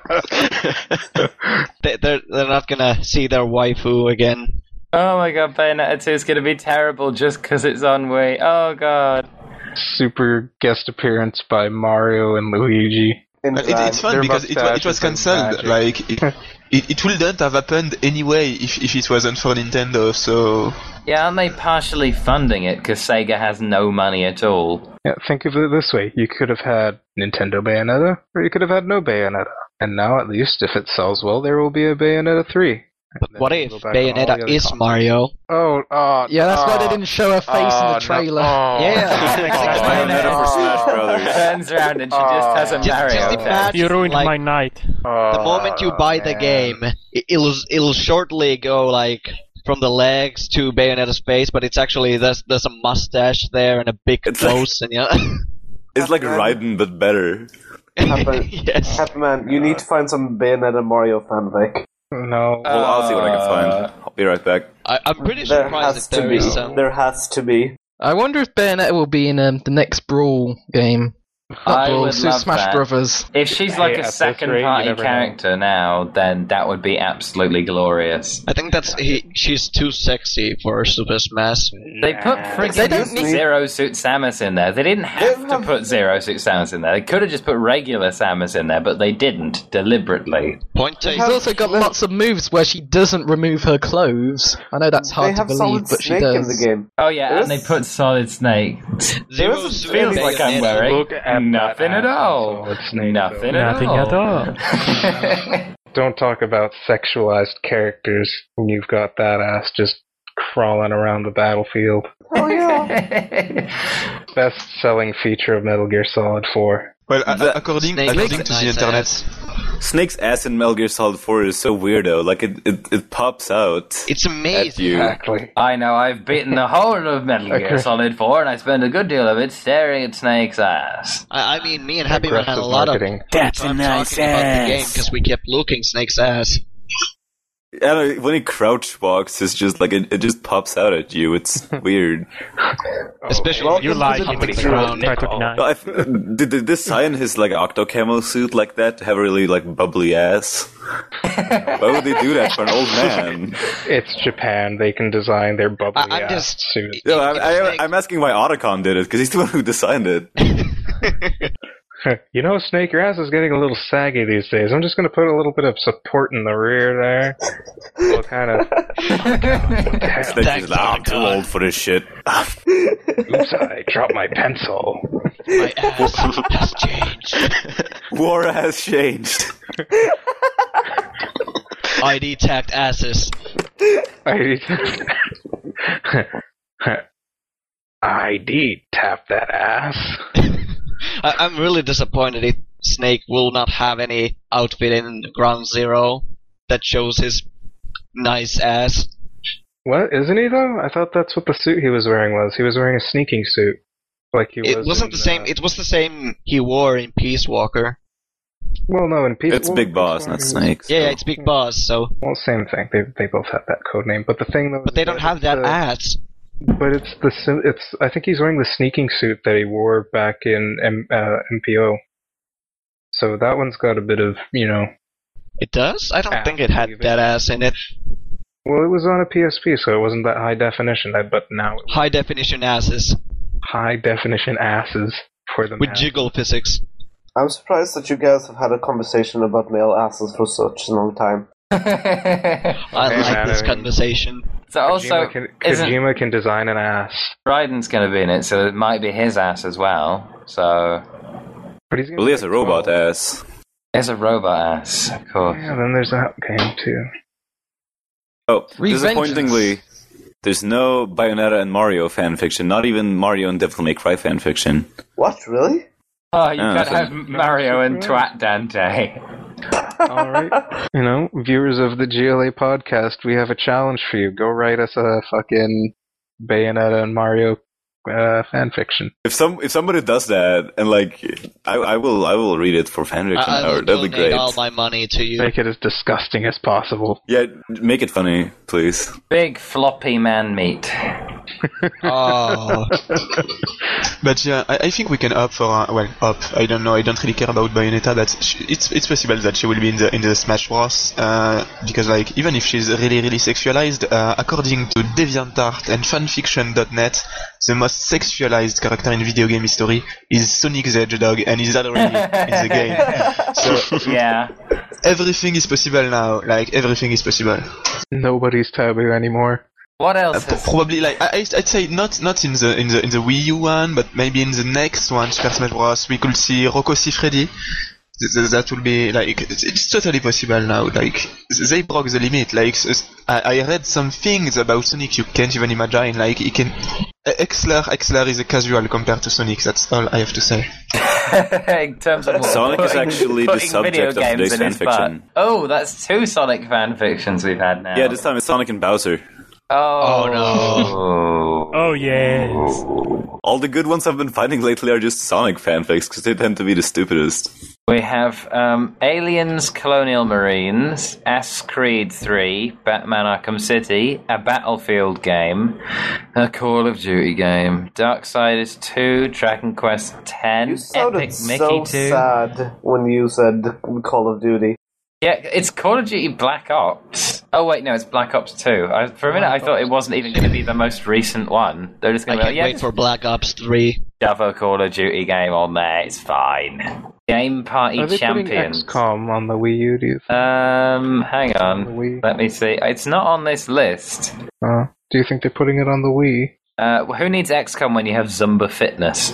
vagina. they, they're they're not gonna see their waifu again. Oh my god, Bayonetta two is gonna be terrible just because it's on Wii. Oh god. Super guest appearance by Mario and Luigi. But it, it's fun Their because it, wa- it was mustaches and cancelled. magic. Like it, it, it wouldn't have happened anyway if if it wasn't for Nintendo. So Yeah, aren't they partially funding it because Sega has no money at all? Yeah, think of it this way. You could have had Nintendo Bayonetta, or you could have had no Bayonetta. And now, at least, if it sells well, there will be a Bayonetta three. But what if Bayonetta is Mario? Oh, oh, Yeah, that's why oh, they didn't show her face in oh, the trailer. No, oh. Yeah. Bayonetta for Smash Brothers. Turns around and she just has a Just- Mario. just face. imagine- You ruined Like- my night. The moment you buy the game, it- it'll it'll shortly go like from the legs to Bayonetta's face, but it's actually there's there's a mustache there and a big It's nose, and yeah. It's like Raiden, but better. Happy, Yes. Happy Man, you need to find some Bayonetta Mario fanfic. No. Well, I'll see what I can find. I'll be right back. I, I'm pretty There surprised has that to there be. is some. There has to be. I wonder if Bayonetta will be in um, the next Brawl game. Not I Brawl, would Super love Smash that. Brothers. If she's like Hey, at a this second rate, you party never know. character now, then that would be absolutely glorious. I think that's he. She's too sexy for Super Smash. They put They freaking don't need- Zero Suit Samus in there. They didn't have to put Zero Suit Samus in there. They could have just put regular Samus in there, but they didn't, deliberately. Point She's taken. also got lots of moves where she doesn't remove her clothes. I know that's They hard to have believe, Solid but she Snake does. in the game. Oh yeah, There and they is- put Solid Snake. Zero There is a- Suit Feels like I'm Bayonetta. wearing Look at nothing that at ass all. on Solid Snake, Nothing though. at Nothing all. at all. Don't talk about sexualized characters when you've got that ass just crawling around the battlefield. Oh yeah. Best selling feature of Metal Gear Solid four. well, a- The- according Snake according is to a the nice internet, ass. Snake's ass in Metal Gear Solid four is so weirdo. Like, it, it, it pops out. It's At amazing. you. Exactly. I know, I've beaten the whole of Metal Gear Okay. Solid four, and I spend a good deal of it staring at Snake's ass. I, I mean, me and Happy Man had a Aggressive lot marketing. of That's a time nice talking about the game ass. because we kept looking Snake's ass. I don't know, when he crouch walks, it's just like, it, it just pops out at you. It's weird. Especially Well, when You you're like hitting it the ground. try to deny. No, I, did the design his like octo camo suit like that have a really like bubbly ass? Why would they do that for an old man? It's Japan. They can design their bubbly I- I'm ass just- suit. No, I, If I, Snake- I'm asking why Otacon did it because he's the one who designed it. You know, Snake, your ass is getting a little saggy these days. I'm just going to put a little bit of support in the rear there. We'll kind of. Snake's Thanks, just like, "Oh, I'm too Otacon." old for this shit. Oops, I dropped my pencil. My ass has changed. War has changed. I D tagged asses. I I D tap that ass. I, I'm really disappointed if Snake will not have any outfit in Ground Zero that shows his nice ass. What, isn't he though? I thought that's what the suit he was wearing was. He was wearing a sneaking suit. Like he It was wasn't in, the same. uh, It was the same he wore in Peace Walker. Well, no, in Peace It's well, Big Boss, Peace not Walker- Snake. Yeah, yeah, it's Big Boss. So, Well, same thing. They they both have that code name, but the thing though. but they is don't have that it's the- ass. But it's the sim- it's. I think he's wearing the sneaking suit that he wore back in M, uh, M P O. So that one's got a bit of, you know. It does. I don't Ass think it had leaving. that ass in it. Well, it was on a P S P, so it wasn't that high definition. That, but now it was High definition asses high definition asses for the with man. jiggle physics. I'm surprised that you guys have had a conversation about male asses for such a long time. I Hey, like man, this I mean- conversation. So also, Kojima can, isn't Kojima can design an ass. Raiden's going to be in it, so it might be his ass as well. So But he's gonna Well, he has a be robot twelve. ass. there's a robot ass, of course. Yeah, then there's that game too. Oh, Revengeance. disappointingly, there's no Bayonetta and Mario fanfiction. Not even Mario and Devil May Cry fanfiction. What, really? Oh, you Yeah, can't so- have Mario and Twat Dante. All right, you know, viewers of the G L A podcast, we have a challenge for you. Go write us a fucking Bayonetta and Mario uh, fan fiction. If some if somebody does that and like I, I will I will read it for fanfiction. I, I will or that'd be donate great. all my money to you. Make it as disgusting as possible. Yeah, make it funny, please. Big floppy man meat. Oh. But yeah, I, I think we can opt for uh, well opt. I don't know. I don't really care about Bayonetta, but she, it's it's possible that she will be in the in the Smash Bros. Uh, because like even if she's really really sexualized, uh, according to DeviantArt and fanfiction dot net, the most sexualized character in video game history is Sonic the Hedgehog, and he's already in the game. So Yeah. everything is possible now. Like everything is possible. Nobody's taboo anymore. What Uh, else? p- Is, probably like I, I'd I'd say not not in the in the in the Wii U one, but maybe in the next one, Super Smash Bros. We could see Rocco Siffredi. Th- th- That will be like it's, it's totally possible now. Like they broke the limit. Like s- I, I read some things about Sonic you can't even imagine. Like he can Exler Exler is a casual compared to Sonic. That's all I have to say. in terms of what, Sonic is putting- actually the putting video subject of games today's in his fanfiction. butt. Oh, that's two Sonic fan fictions we've had now. Yeah, this time it's Sonic and Bowser. Oh, no. Oh yes. All the good ones I've been finding lately are just Sonic fanfics because they tend to be the stupidest. We have um, Aliens, Colonial Marines, Assassin's Creed three, Batman Arkham City, a Battlefield game, a Call of Duty game, Darksiders two, Dragon Quest ten, You sounded Epic Mickey so two. sad when you said Call of Duty. Yeah, it's Call of Duty Black Ops. Oh wait, no, it's Black Ops two. I, for a minute, I thought it wasn't even going to be the most recent one. They're just I going to be can't like, yeah, wait just for Black Ops three. shove a Call of Duty game on there. It's fine. Game Party Are they putting Champions. X COM on the Wii U? Do you think? Um, hang on. The Wii? Let me see. It's not on this list. Uh, do you think they're putting it on the Wii? Uh, who needs X COM when you have Zumba Fitness?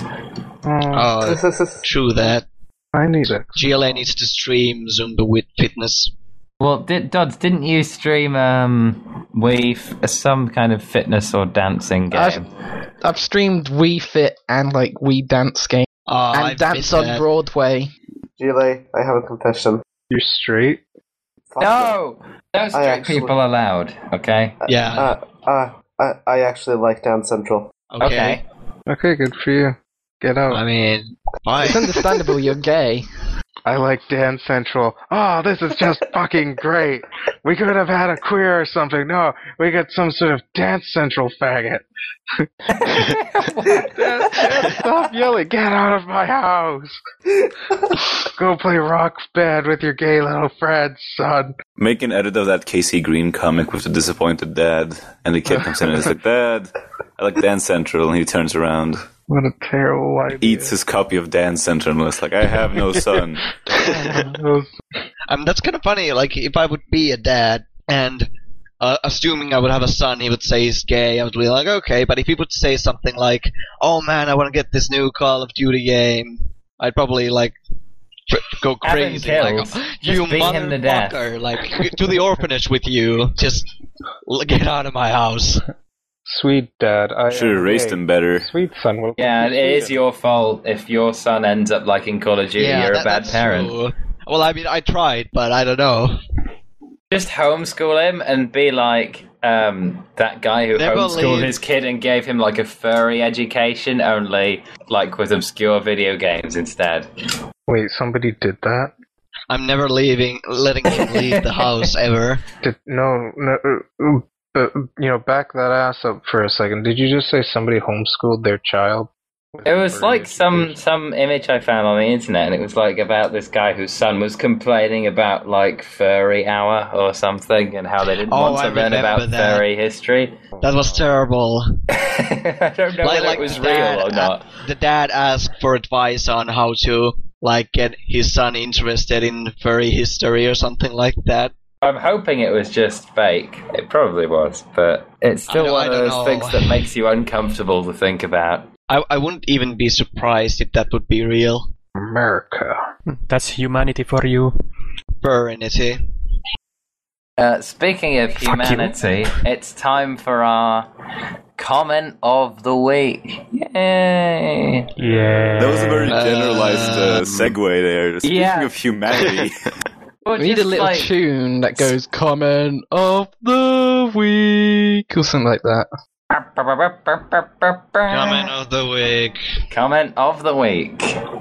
Uh, Oh, true that. I need it. G L A needs to stream Zumba with fitness. Well, did, Dodds, didn't you stream um, Wii f- some kind of fitness or dancing game? I've, I've streamed Wii Fit and like Wii Dance game Oh, and I've Dance missed on that. Broadway. Gile, I have a confession. You're straight? Fuck No, no straight actually- people allowed. Okay. it. Yeah. Uh, uh, I, I actually like Dance Central. Okay. Okay. Okay, good for you. Get out. I mean, fine. It's understandable you're gay. I like Dance Central. Oh, this is just fucking great. We could have had a queer or something. No, we got some sort of Dance Central faggot. Dad, Dad, stop yelling. Get out of my house. Go play rock band with your gay little friends, son. Make an edit of that K C Green comic with the disappointed dad, and the kid comes in and is like, "Dad, I like Dance Central," and he turns around, What a terrible idea. eats his copy of Dance Central, and is like, "I have no son." Um, that's kind of funny. Like, if I would be a dad and uh, assuming I would have a son, he would say he's gay. I would be like, okay. But if he would say something like, "Oh man, I want to get this new Call of Duty game," I'd probably like fr- go Have him crazy. killed. Like, Just you beat him to death. motherfucker! Like, to the orphanage with you. Just l- get out of my house. Sweet dad. I Should have am raised gay. him better. Sweet son will Yeah, be it is Sweden. your fault if your son ends up liking Call of Duty. yeah, You're that- a bad that's parent. true. Well, I mean, I tried, but I don't know. Just homeschool him and be like um, that guy who Never homeschooled leave. his kid and gave him like a furry education, only like with obscure video games instead. Wait, somebody did that? I'm never leaving, letting him leave the house ever. Did, no, no. uh, But, you know, back that ass up for a second. Did you just say somebody homeschooled their child? It was like some some image I found on the internet, and it was like about this guy whose son was complaining about like furry hour or something, and how they didn't Oh, want to I learn about remember that. furry history. That was terrible. I don't know Like- whether like it was the real dad, or not. uh, the dad asked for advice on how to like get his son interested in furry history or something like that. I'm hoping it was just fake. It probably was, but it's still I don't- one I of don't those know. things that makes you uncomfortable to think about. I I wouldn't even be surprised if that would be real. America. That's humanity for you. Furrinity. Uh, speaking of Fuck you. humanity, it's time for our comment of the week. Yay! Yeah. That was a very generalized uh, Um, segue there. Speaking yeah. of humanity, Well, We need a just little like- tune that goes comment of the week or something like that. Comment of the week. Comment of the week.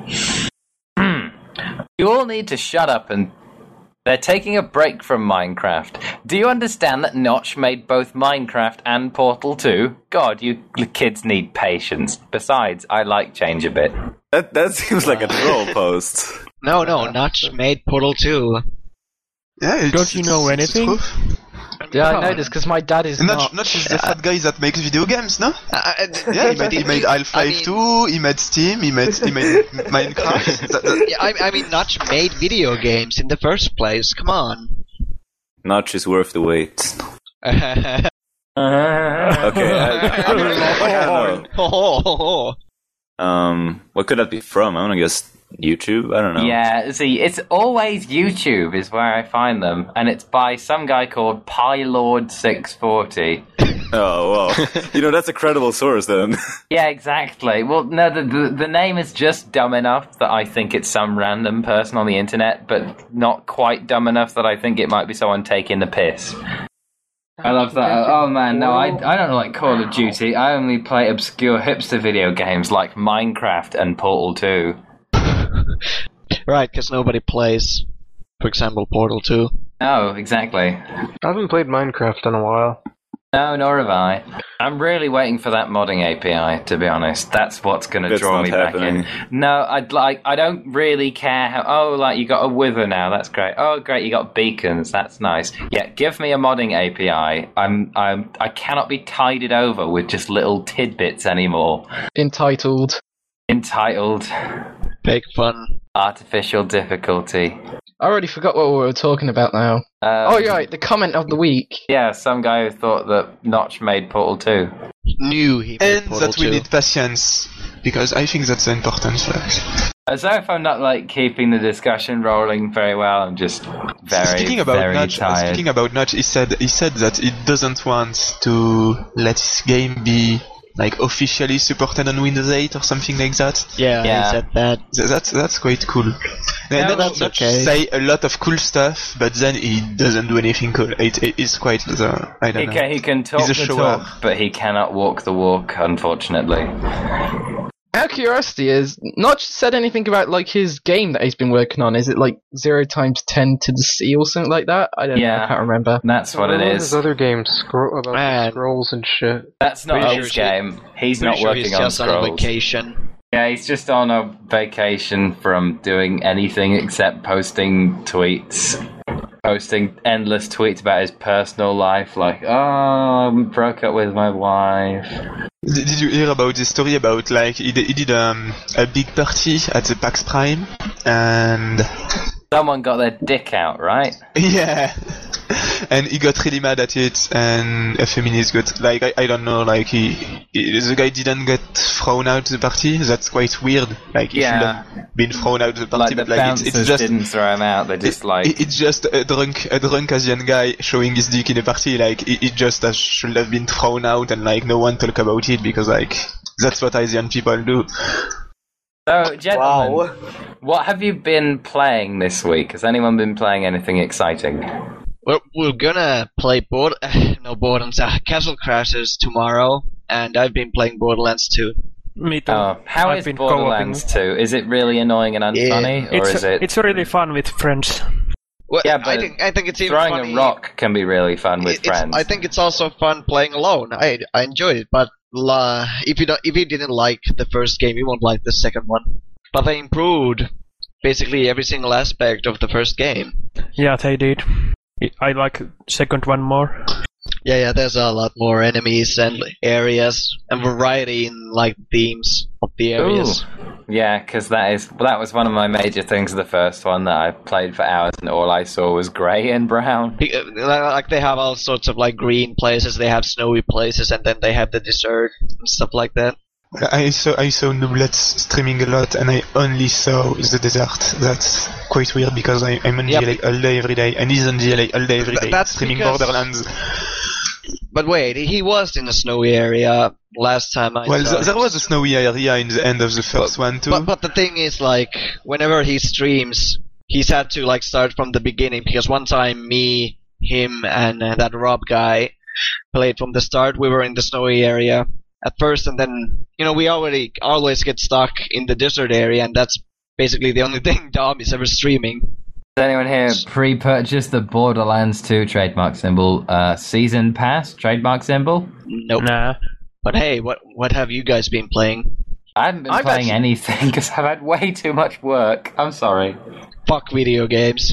You all need to shut up and... They're taking a break from Minecraft. Do you understand that Notch made both Minecraft and Portal two? God, you kids need patience. Besides, I like change a bit. That that seems like a troll post. No, no, Notch made Portal two. Yeah, Don't you know anything? Yeah, I know this because my dad is Notch, not. Notch is the fat guy that makes video games, no? Uh, Yeah, he made, he made Half-Life I mean- two, he made Steam, he made, he made Minecraft. That- that- Yeah, I, I mean, Notch made video games in the first place. Come on. Notch is worth the wait. okay. Okay, I, I, I don't know. Um, what could that be from? I want to guess YouTube. I don't know. Yeah, see, it's always YouTube is where I find them, and it's by some guy called Pylord six forty. Oh well, you know that's a credible source then. Yeah, exactly. Well, no, the, the the name is just dumb enough that I think it's some random person on the internet, but not quite dumb enough that I think it might be someone taking the piss. I love that. Oh man, no, I, I don't like Call of Duty. I only play obscure hipster video games like Minecraft and Portal two. Right, because nobody plays, for example, Portal two. Oh, exactly. I haven't played Minecraft in a while. No, nor have I. I'm really waiting for that modding A P I, to be honest. That's what's going to It's draw not me happening. back in. No, I'd like. I don't really care how. Oh, like you got a wither now. That's great. Oh, great, you got beacons. That's nice. Yeah, give me a modding A P I. I'm. I'm. I cannot be tided over with just little tidbits anymore. Entitled. Entitled. Fake fun. Artificial difficulty. I already forgot what we were talking about now. Um, oh, you're right, the comment of the week. Yeah, some guy who thought that Notch made Portal two. Knew he made and Portal that we two. need patience, because I think that's the important fact. As though if I'm not like keeping the discussion rolling very well, I'm just very, speaking about very Notch, uh, tired. speaking about Notch, he said he said that he doesn't want to let his game be like officially supported on Windows eight or something like that. Yeah, Yeah. he said that. Th- That's that's quite cool. And No, Notch, that's Notch okay. say a lot of cool stuff, but then he doesn't do anything cool. It, it is quite the I don't He know. can, he can talk He's a the shower. talk, but he cannot walk the walk, unfortunately. Out of curiosity, is Notch said anything about like his game that he's been working on? Is it like zero times ten to the C or something like that? I don't know. Yeah. I can't remember. That's what it All is. his other games scroll about Man. scrolls and shit. That's not Pretty his sure he- game. He's Pretty not sure working he's on just on a scrolls. vacation. Yeah, he's just on a vacation from doing anything except posting tweets. Posting endless tweets about his personal life, like, oh, I broke up with my wife. Did did you hear about this story about like he did, he did um, a big party at the PAX Prime and Someone got their dick out, right? yeah, and he got really mad at it, and a feminist got like I, I don't know, like he, he the guy didn't get thrown out the party. That's quite weird. Like he Yeah. should have been thrown out the party, Like the but like it's, bouncers it's just didn't throw him out. They're just like, it- it's just a drunk a drunk Asian guy showing his dick in a party. Like it, it just has, should have been thrown out, and like no one talk about it because like that's what Asian people do. so, gentlemen, Wow. what have you been playing this week? Has anyone been playing anything exciting? We're, we're gonna play board, no Borderlands, uh, Castle Crashers tomorrow, and I've been playing Borderlands two. Me too. Oh, how I've is been Borderlands two? Is it really annoying and unfunny, or It's is it? it's really fun with friends. Well, Yeah, I but think I think it's even throwing funny. a rock can be really fun with It- it's- friends. I think it's also fun playing alone. I I enjoyed it, but uh, if you don't, if you didn't like the first game, you won't like the second one. But they improved basically every single aspect of the first game. Yeah, they did. I like second one more. Yeah, yeah. There's a lot more enemies and areas and variety in like themes of the areas. Ooh. Yeah, because that is that was one of my major things of the first one that I played for hours, and all I saw was grey and brown. Be- uh, Like they have all sorts of like green places, they have snowy places, and then they have the desert and stuff like that. I saw I saw Nublets streaming a lot, and I only saw the desert. That's quite weird because I, I'm on Yep. G L A all day every day, and he's on G L A all day every Th- day that's streaming because- Borderlands. But wait, he was in a snowy area last time I Well, saw. th- there was a snowy area in the end of the first one too. But but the thing is, like, whenever he streams, he's had to like start from the beginning because one time me, him, and uh, that Rob guy, played from the start. We were in the snowy area at first, and then, you know, we already always get stuck in the desert area, and that's basically the only thing Dom is ever streaming. Does anyone here pre-purchase the Borderlands two trademark symbol uh, season pass trademark symbol? Nope. Nah. But hey, what what have you guys been playing? I haven't been I've playing actually- anything because I've had way too much work. I'm sorry. Fuck video games.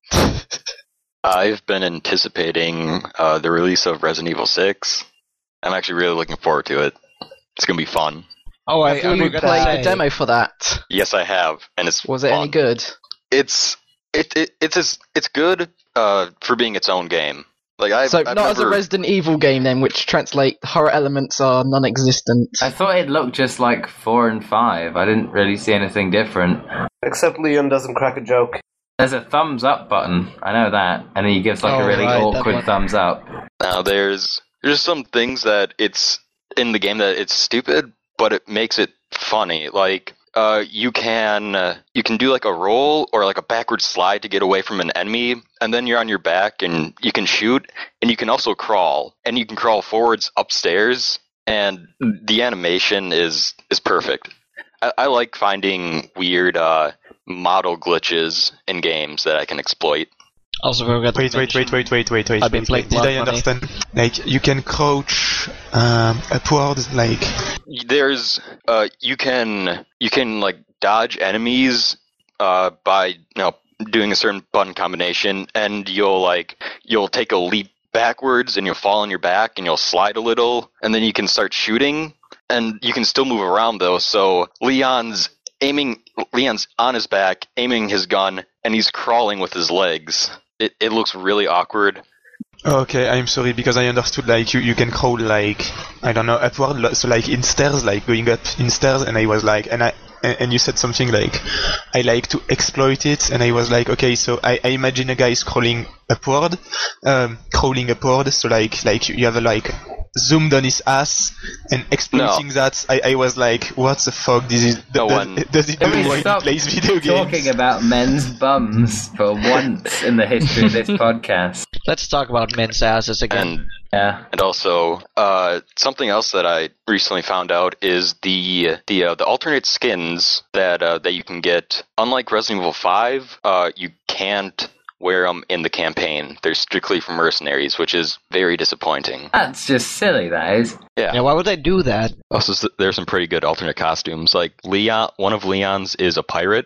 I've been anticipating uh, the release of Resident Evil six. I'm actually really looking forward to it. It's gonna be fun. Oh, I, I Have you forgot to played say. the demo for that? Yes, I have, and it's Was it fun. any good? It's it, it it's as, it's good uh, for being its own game. Like I, So I've not never, as a Resident Evil game then, which translate horror elements are non-existent. I thought it looked just like four and five. I didn't really see anything different. Except Leon doesn't crack a joke. There's a thumbs up button. I know that, and he gives like Oh, a really right, that awkward one. thumbs up. Now there's there's some things that it's in the game that it's stupid, but it makes it funny. Like uh, you can uh, you can do like a roll or like a backward slide to get away from an enemy, and then you're on your back and you can shoot, and you can also crawl, and you can crawl forwards upstairs, and the animation is is perfect. I, I like finding weird uh, model glitches in games that I can exploit. Also forgot to Wait, wait, mention- wait, wait, wait, wait, wait. I've been wait, playing wait. Did Blood I Money. understand? Like, you can crouch um, upwards, like... There's uh you can you can like dodge enemies uh by you know doing a certain button combination, and you'll like you'll take a leap backwards and you'll fall on your back and you'll slide a little, and then you can start shooting, and you can still move around though. So Leon's aiming Leon's on his back aiming his gun, and he's crawling with his legs. It it looks really awkward. Okay, I'm sorry, because I understood, like, you, you can crawl, like, I don't know, upward, lo- so, like, in stairs, like, going up in stairs, and I was like, and I, and, and you said something like, I like to exploit it, and I was like, okay, so I, I imagine a guy crawling upward, um, crawling upward, so, like, like, you have a, like, zoomed on his ass, and exploiting No. that, I, I was like, what the fuck, this is, No does, one- does it do Can we when he stop plays video games? Talking about men's bums for once in the history of this podcast. Let's talk about men's asses again. And Yeah. And also, uh, something else that I recently found out is the the uh, the alternate skins that uh, that you can get. Unlike Resident Evil five, uh, you can't wear them in the campaign. They're strictly for mercenaries, which is very disappointing. That's just silly, that is. Yeah. Yeah, why would they do that? Also, s- there's some pretty good alternate costumes. Like Leon, one of Leon's is a pirate.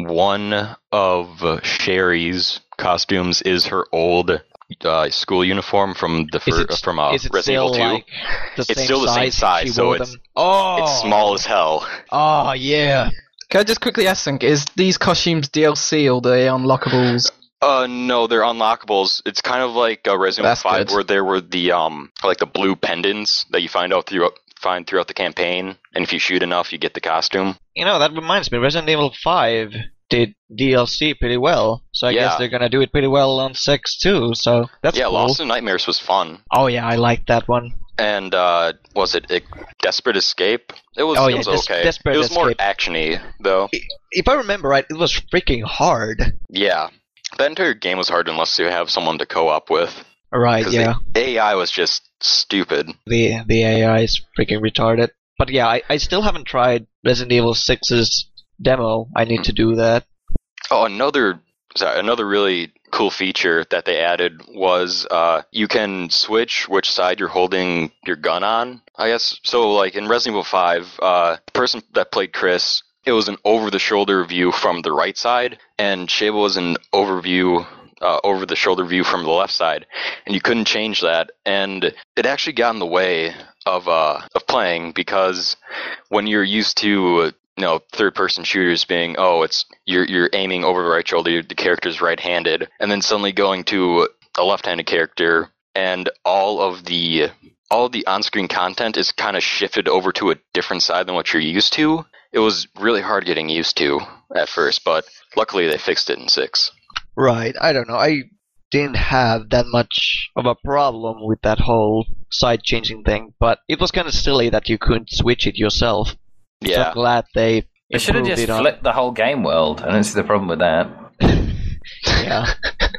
One of uh, Sherry's costumes is her old uh, school uniform from the Is fir- it, from uh, is it Resident still Evil two. like the It's same still the same size size, she so wore it's- them? Oh, It's small as hell. Oh yeah. Can I just quickly ask, Sink, is these costumes D L C or the unlockables? Uh, no, they're unlockables. It's kind of like uh, Resident Evil That's five, good. where there were the um, like the blue pendants that you find out throughout find throughout the campaign, and if you shoot enough, you get the costume. You know, that reminds me, Resident Evil five did D L C pretty well, so I Yeah. guess they're gonna do it pretty well on six too, so that's yeah, cool. Lost in Nightmares was fun, Oh yeah, I like that one. and uh, was it, it Desperate Escape? It was. Oh, it yeah, was Des- okay. Desperate it was more Escape. actiony though. If I remember right, it was freaking hard. Yeah, that entire game was hard unless you have someone to co-op with. Right, 'Cause yeah. the A I was just stupid. The the A I is freaking retarded. But yeah, I, I still haven't tried Resident Evil six's demo. I need to do that. Oh, another sorry, another really cool feature that they added was uh, you can switch which side you're holding your gun on. I guess so. Like in Resident Evil five, uh, the person that played Chris, it was an over-the-shoulder view from the right side, and Shaba was an overview. Uh, over the shoulder view from the left side, and you couldn't change that, and it actually got in the way of uh of playing, because when you're used to you know third person shooters being oh it's you're you're aiming over the right shoulder, the character's right handed, and then suddenly going to a left handed character, and all of the all of the on screen content is kind of shifted over to a different side than what you're used to. It was really hard getting used to at first, but luckily they fixed it in six. Right, I don't know. I didn't have that much of a problem with that whole side changing thing, but it was kind of silly that you couldn't switch it yourself. So Yeah. I'm glad they They should have improved just it on. flipped the whole game world. I don't see the problem with that. Yeah.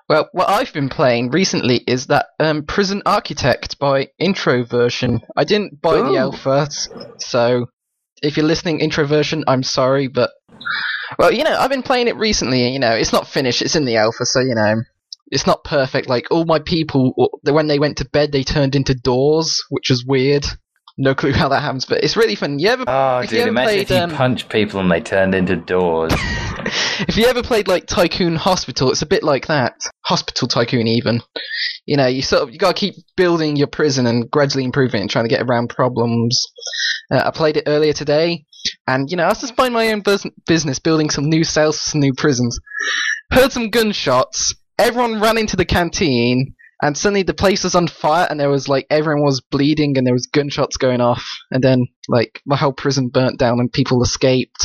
Well, what I've been playing recently is that um, Prison Architect by Introversion. I didn't buy Ooh. the alpha, so if you're listening, Introversion, I'm sorry, but well, you know, I've been playing it recently. You know, it's not finished; it's in the alpha, so you know, it's not perfect. Like all my people, when they went to bed, they turned into doors, which was weird. No clue how that happens, but it's really fun. You ever? Oh, if dude, you ever imagine played, if you um, punch people and they turned into doors. If you ever played like Tycoon Hospital, it's a bit like that. Hospital Tycoon, even. You know, you sort of you got to keep building your prison and gradually improving it and trying to get around problems. Uh, I played it earlier today, and you know, I was just minding my own bus- business, building some new cells for some new prisons. Heard some gunshots. Everyone ran into the canteen, and suddenly the place was on fire, and there was like everyone was bleeding, and there was gunshots going off, and then like my whole prison burnt down, and people escaped.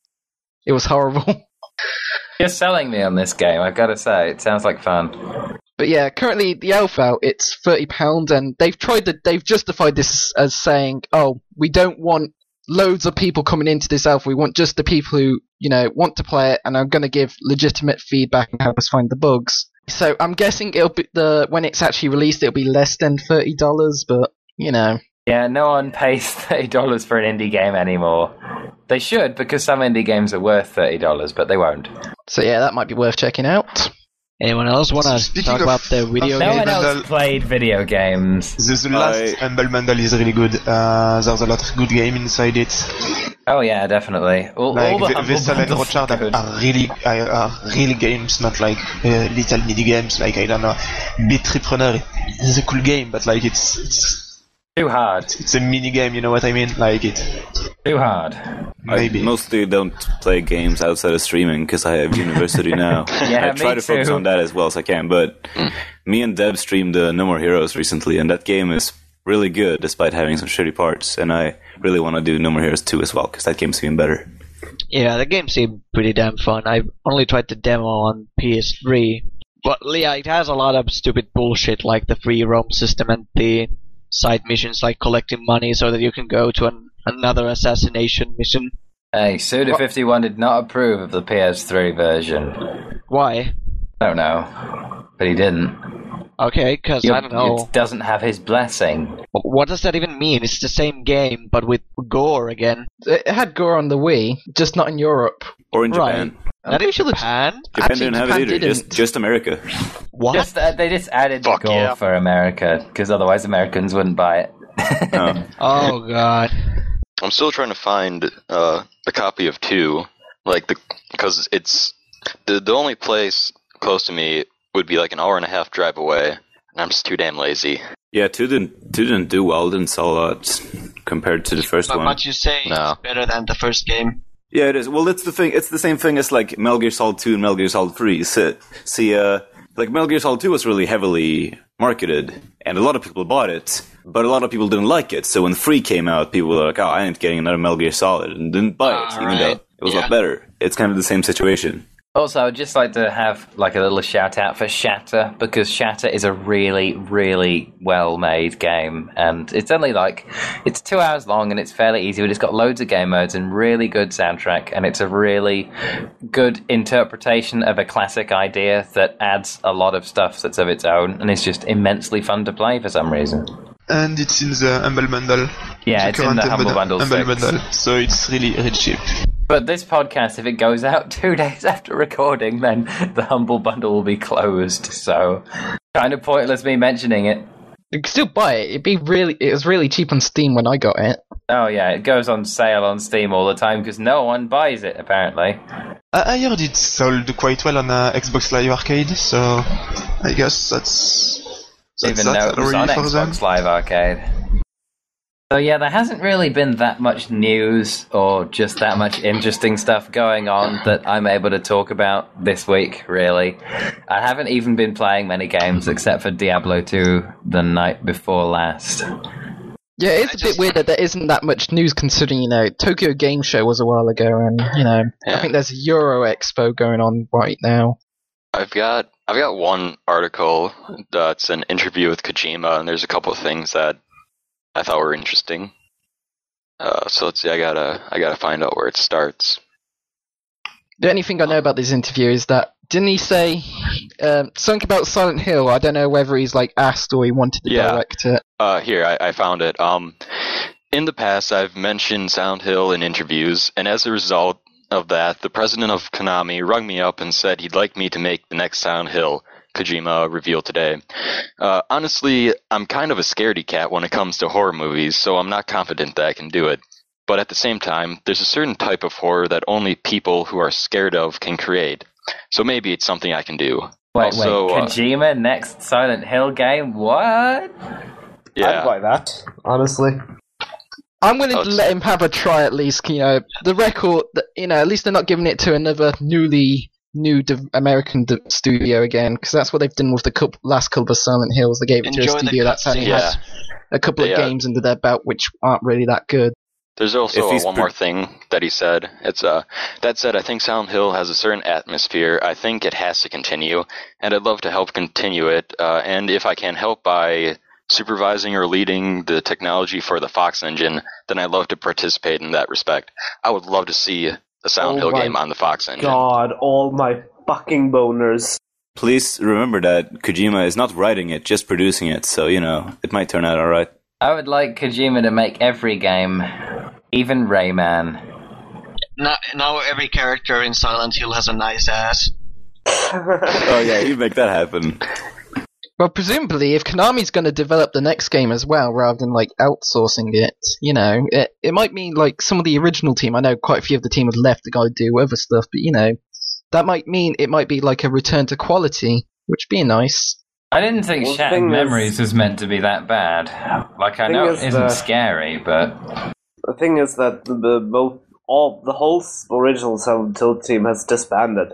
It was horrible. You're selling me on this game, I've got to say. It sounds like fun. But yeah, currently the alpha, it's thirty pounds, and they've tried to, they've justified this as saying, oh, we don't want loads of people coming into this alpha, we want just the people who, you know, want to play it and are going to give legitimate feedback and help us find the bugs. So I'm guessing it'll be the when it's actually released, it'll be less than thirty dollars, but, you know. Yeah, no one pays thirty dollars for an indie game anymore. They should, because some indie games are worth thirty dollars, but they won't. So yeah, that might be worth checking out. Anyone else want to talk of- about the video of No game? one else Bundle. played video games. The, the last I- Humble Bundle is really good. Uh, there's a lot of good game inside it. Oh yeah, definitely. All, Like all the the, Humble Vessel and Bundles Rochard are are, good. are really are, are real games, not like uh, little mini games. Like I don't know, Beat Trip Runner is a cool game, but like it's it's Too hard. it's a mini game. You know what I mean? Like it Too hard. maybe. I mostly don't play games outside of streaming because I have university now. Yeah, I try me to focus too. on that as well as I can, but me and Deb streamed uh, No More Heroes recently, and that game is really good despite having some shitty parts, and I really want to do No More Heroes two as well because that game's even better. Yeah, the game seemed pretty damn fun. I only tried the demo on P S three. But yeah, it has a lot of stupid bullshit like the free roam system and the side missions like collecting money so that you can go to an, another assassination mission. Hey, Suda fifty-one did not approve of the P S three version. Why? I don't know. But he didn't. Okay, because I don't know. It doesn't have his blessing. What does that even mean? It's the same game, but with gore again. It had gore on the Wii, just not in Europe. Or in Right. Japan. Not in Japan? Japan Actually, didn't have Japan it either, didn't. just just America. What? Just, uh, they just added Fuck the gore yeah. for America, because otherwise Americans wouldn't buy it. Oh. Oh god. I'm still trying to find uh, a copy of two, like the because it's the the only place close to me would be like an hour and a half drive away, and I'm just too damn lazy. Yeah, two didn't two didn't do well, didn't sell a lot compared to the first But, one. but you say No. it's better than the first game. Yeah, it is. Well, it's the thing. It's the same thing as like Metal Gear Solid two and Metal Gear Solid three. See, see uh, like Metal Gear Solid two was really heavily marketed, and a lot of people bought it, but a lot of people didn't like it. So when three came out, people were like, "Oh, I ain't getting another Metal Gear Solid," and didn't buy it, Ah, even right. though it was a Yeah. lot better. It's kind of the same situation. Also, I'd just like to have like a little shout out for Shatter, because Shatter is a really, really well made game, and it's only like it's two hours long and it's fairly easy, but it's got loads of game modes and really good soundtrack, and it's a really good interpretation of a classic idea that adds a lot of stuff that's of its own, and it's just immensely fun to play for some reason. And it's in the Humble Bundle. Yeah, the it's in current the Humble Bundle Humble six. Bundle, so it's really really cheap. But this podcast, if it goes out two days after recording, then the Humble Bundle will be closed. So, kind of pointless me mentioning it. You can still buy it. It'd be really. It was really cheap on Steam when I got it. Oh yeah, it goes on sale on Steam all the time because no one buys it, apparently. I, I heard it sold quite well on uh, Xbox Live Arcade, so I guess that's that's Even though that it was on already for them. Xbox Live Arcade. So yeah, there hasn't really been that much news or just that much interesting stuff going on that I'm able to talk about this week, really. I haven't even been playing many games except for Diablo two the night before last. Yeah, it's a bit weird that there isn't that much news considering, you know, Tokyo Game Show was a while ago, and, you know, Yeah. I think there's Euro Expo going on right now. I've got I've got one article that's an interview with Kojima, and there's a couple of things that I thought were interesting. Uh, so let's see. I gotta I gotta find out where it starts. The only thing I know about this interview is that didn't he say um, something about Silent Hill? I don't know whether he's like asked or he wanted to Yeah. direct it. Uh, here, I, I found it. Um, in the past, I've mentioned Silent Hill in interviews, and as a result of that, the president of Konami rung me up and said he'd like me to make the next Silent Hill, Kojima revealed today. Uh, honestly, I'm kind of a scaredy cat when it comes to horror movies, so I'm not confident that I can do it. But at the same time, there's a certain type of horror that only people who are scared of can create. So maybe it's something I can do. Wait, also, wait, uh, Kojima, next Silent Hill game? What? yeah. I'd buy that, honestly. I'm willing Oh, to it's- let him have a try at least. You know, the record. that- You know, at least they're not giving it to another newly new de- American de- studio again, because that's what they've done with the couple, last couple of Silent Hills. They gave it to Enjoy a the studio that's only cutscenes. had a couple of Yeah. games under their belt, which aren't really that good. There's also If uh, he's one pre- more thing that he said. It's uh that said, I think Silent Hill has a certain atmosphere. I think it has to continue, and I'd love to help continue it. Uh, and if I can help by supervising or leading the technology for the Fox engine, then I'd love to participate in that respect. I would love to see a Silent Oh Hill my game on the Fox engine. God, all my fucking boners. Please remember that Kojima is not writing it, just producing it, so, you know, it might turn out alright. I would like Kojima to make every game, even Rayman. Now, now every character in Silent Hill has a nice ass. Oh yeah, you make that happen. Well, presumably, if Konami's going to develop the next game as well, rather than like outsourcing it, you know, it it might mean like some of the original team. I know quite a few of the team have left to go do other stuff, but you know, that might mean it might be like a return to quality, which would be nice. I didn't think Well, the Shattered thing is- Memories was meant to be that bad. Like, I Thing know is it isn't that- scary, but The thing is that the, the both all the whole s- original Silent Hill team has disbanded.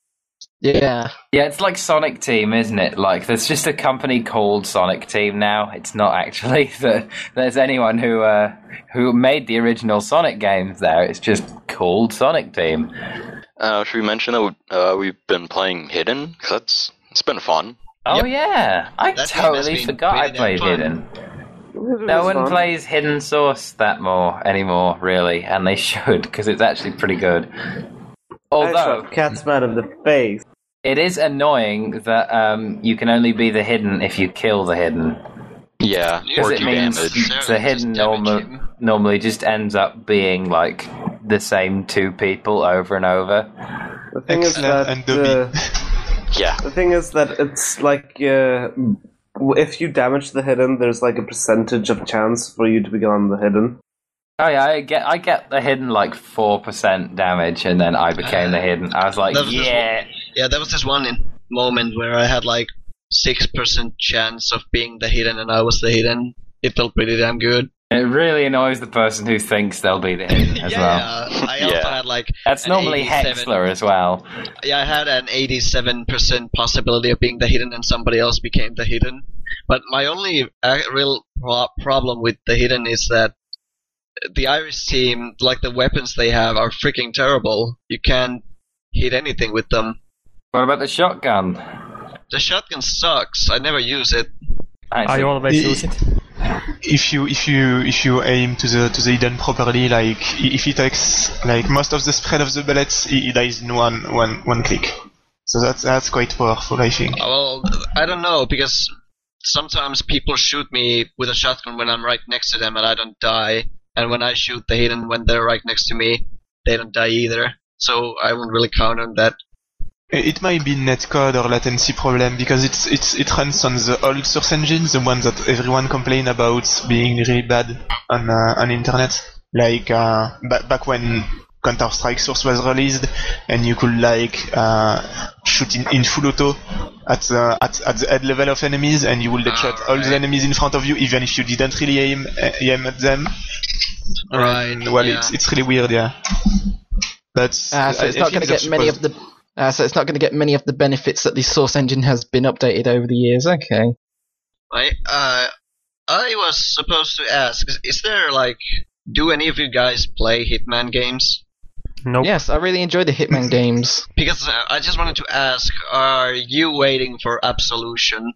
Yeah. yeah, it's like Sonic Team, isn't it? Like, there's just a company called Sonic Team now. It's not actually that there's anyone who uh, who made the original Sonic games there. It's just called Sonic Team. Uh, should we mention that uh, we've been playing Hidden? 'Cause that's it's been fun. Oh Yep. yeah, I That game has totally been forgot I pretty damn played fun. Hidden. It No was one fun. plays Hidden Source that more anymore, really, and they should because it's actually pretty good. I Although shot Catsman in the face. it is annoying that um, you can only be the hidden if you kill the hidden, Yeah, because or it do means damage. the hidden normal, normally just ends up being like the same two people over and over. The thing Excellent, is and that Dobby. uh, Yeah, the thing is that it's like uh, if you damage the hidden, there's like a percentage of chance for you to become the hidden. Oh yeah, I get I get the hidden like four percent damage, and then I became the hidden. I was like, That was just yeah. Yeah, there was this one in- moment where I had like six percent chance of being the hidden, and I was the hidden. It felt pretty damn good. It really annoys the person who thinks they'll be the hidden as yeah, well. yeah. I also Yeah. had like That's an normally eighty-seven Hexler as well. Yeah, I had an eighty-seven percent possibility of being the hidden, and somebody else became the hidden. But my only uh, real pro- problem with the hidden is that the Irish team, like the weapons they have, are freaking terrible. You can't hit anything with them. What about the shotgun? The shotgun sucks. I never use it. I always use it. If you if you if you aim to the to the hidden properly, like i- if he takes like most of the spread of the bullets, he, he dies in one one one click. So that's that's quite powerful, I think. Well, I don't know, because sometimes people shoot me with a shotgun when I'm right next to them and I don't die. And when I shoot the hidden when they're right next to me, they don't die either. So I wouldn't really count on that. It might be netcode or latency problem because it's it's it runs on the old Source engine, the one that everyone complain about being really bad on uh, on internet. Like uh, back back when Counter Strike Source was released, and you could like uh, shoot in, in full auto at the at, at the head level of enemies, and you would headshot all the enemies in front of you, even if you didn't really aim aim at them. Right. And, well, yeah. it's it's really weird, yeah. But Uh, so I- it's I not think going to that's get many was- of the. Uh, so it's not going to get many of the benefits that the Source engine has been updated over the years. Okay. I uh, I was supposed to ask: is, is there like, do any of you guys play Hitman games? Nope. Yes, I really enjoy the Hitman games. Because uh, I just wanted to ask: are you waiting for Absolution?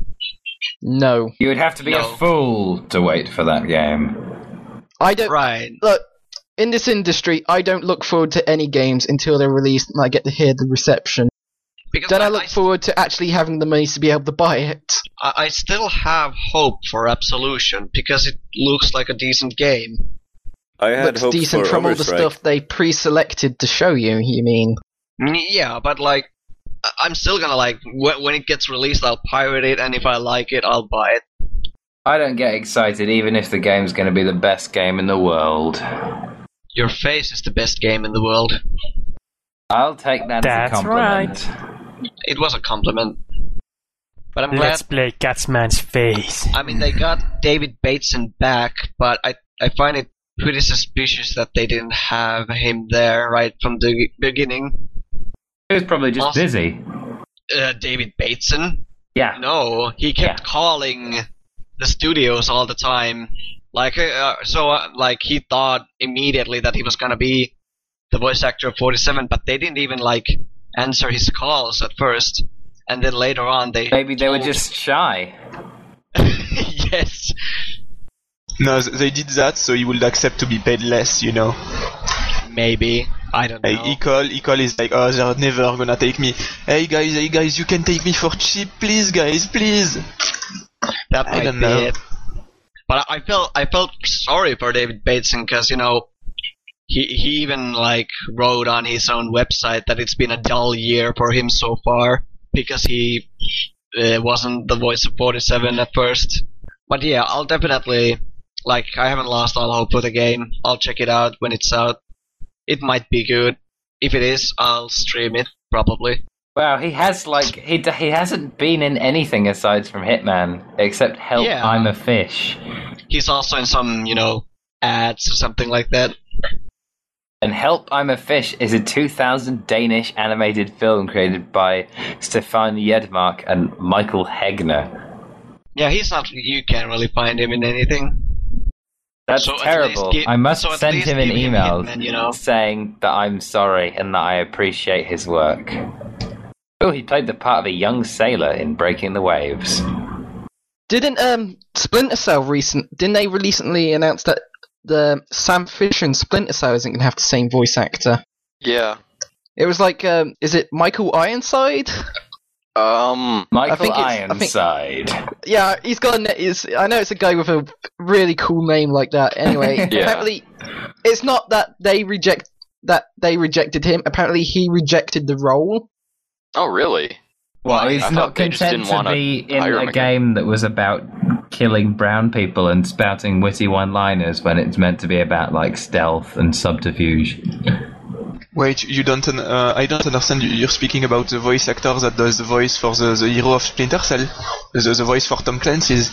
No, You would have to be No. a fool to wait for that game. I don't. Right. Look, in this industry, I don't look forward to any games until they're released and I get to hear the reception. Because Then I I- look I- forward to actually having the money to be able to buy it. I, I still have hope for Absolution because it looks like a decent game. I had Looks hopes decent for from all the Overstrike. stuff they pre-selected to show you, you mean? Mm, Yeah, but like, I- I'm still gonna like when, when it gets released, I'll pirate it, and if I like it, I'll buy it. I don't get excited even if the game's going to be the best game in the world. Your face is the best game in the world. I'll take that That's as a compliment. It was a compliment. But I'm glad. Let's play Catsman's face. I mean, they got David Bateson back, but I I find it pretty suspicious that they didn't have him there right from the beginning. He was probably just Also- busy. Uh, David Bateson? Yeah. No, he kept calling the studios all the time. Like, uh, so, uh, like, he thought immediately that he was gonna be the voice actor of forty-seven, but they didn't even, like, answer his calls at first. And then later on, they. Maybe they were told- just shy. Yes. No, th- they did that so he would accept to be paid less, you know. Maybe. I don't know. Like, he call, he call is like, oh, they're never gonna take me. Hey guys, hey guys, you can take me for cheap, please, guys, please. That I might don't be know. it. But I felt I felt sorry for David Bateson because you know he he even like wrote on his own website that it's been a dull year for him so far because he uh, wasn't the voice of forty-seven at first. But yeah, I'll definitely like I haven't lost all hope for the game. I'll check it out when it's out. It might be good. If it is, I'll stream it probably. Wow, he has like he d- he hasn't been in anything aside from Hitman except Help Yeah. I'm a Fish. He's also in some you know ads or something like that. And Help I'm a Fish is a two thousand Danish animated film created by Stefan Jedmark and Michael Hegner. Yeah, he's not. You can't really find him in anything. That's So at terrible. least gi- I must so at send least him an give him email Hitman, you know? saying that I'm sorry and that I appreciate his work. Oh, he played the part of a young sailor in Breaking the Waves. Didn't um Splinter Cell recent? Didn't they recently announce that the Sam Fisher in Splinter Cell isn't going to have the same voice actor? Yeah. It was like, um, is it Michael Ironside? Um. Michael think it's- I think- Ironside. Yeah, he's got a. ne- Is I know it's a guy with a really cool name like that. Anyway, Yeah. apparently, it's not that they reject that they rejected him. Apparently, he rejected the role. Oh, really? Well, I he's thought not they just content didn't to wanna be in hire him a again. game that was about killing brown people and spouting witty one-liners when it's meant to be about like stealth and subterfuge. Wait, you don't. un- Uh, I don't understand. You- You're speaking about the voice actor that does the voice for the, the hero of Splinter Cell, the, the voice for Tom Clancy's.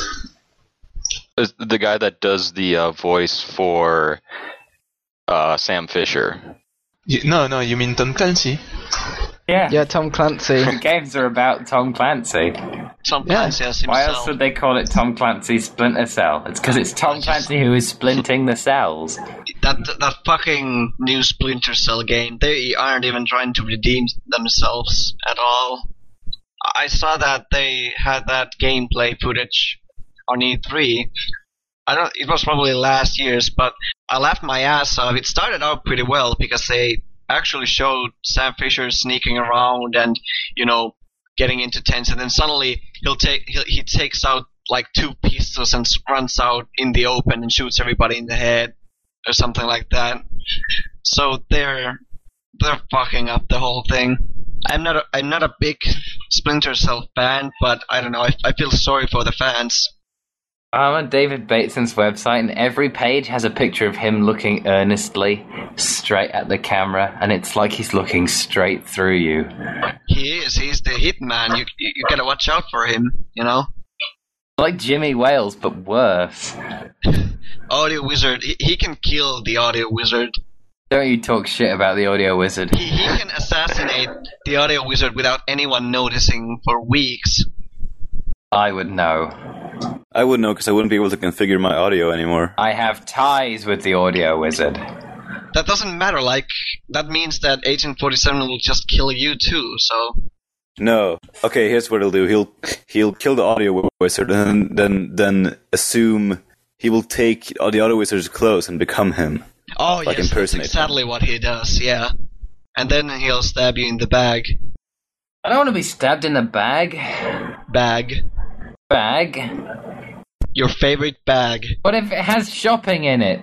Is the guy that does the uh, voice for uh, Sam Fisher. You, no, no, you mean Tom Clancy? Yeah. Yeah, Tom Clancy. Games are about Tom Clancy. Tom Clancy as himself. Why else would they call it Tom Clancy's Splinter Cell? It's because it's Tom Clancy who is splinting the cells. That that fucking new Splinter Cell game, they aren't even trying to redeem themselves at all. I saw that they had that gameplay footage on E three. I don't. It was probably last year's, but I laughed my ass off. It started out pretty well because they actually showed Sam Fisher sneaking around and you know getting into tents, and then suddenly he'll take he'll, he takes out like two pistols and s- runs out in the open and shoots everybody in the head or something like that. So they're they're fucking up the whole thing. I'm not a, I'm not a big Splinter Cell fan, but I don't know. I, I feel sorry for the fans. I'm on David Bateson's website, and every page has a picture of him looking earnestly straight at the camera, and it's like he's looking straight through you. He is. He's the hitman. You you, you gotta watch out for him. You know. Like Jimmy Wales, but worse. Audio Wizard. He, he can kill the Audio Wizard. Don't you talk shit about the Audio Wizard. He, he can assassinate the Audio Wizard without anyone noticing for weeks. I would know. I wouldn't know because I wouldn't be able to configure my audio anymore. I have ties with the Audio Wizard. That doesn't matter. Like that means that Agent forty-seven will just kill you too. So. No. Okay, here's what he'll do. He'll he'll kill the audio wizard and then then assume he will take the audio wizard's clothes and become him. Oh Like yes, that's impersonate him. exactly what he does. Yeah, and then he'll stab you in the back. I don't want to be stabbed in the bag. Bag. Bag? Your favorite bag. What if it has shopping in it?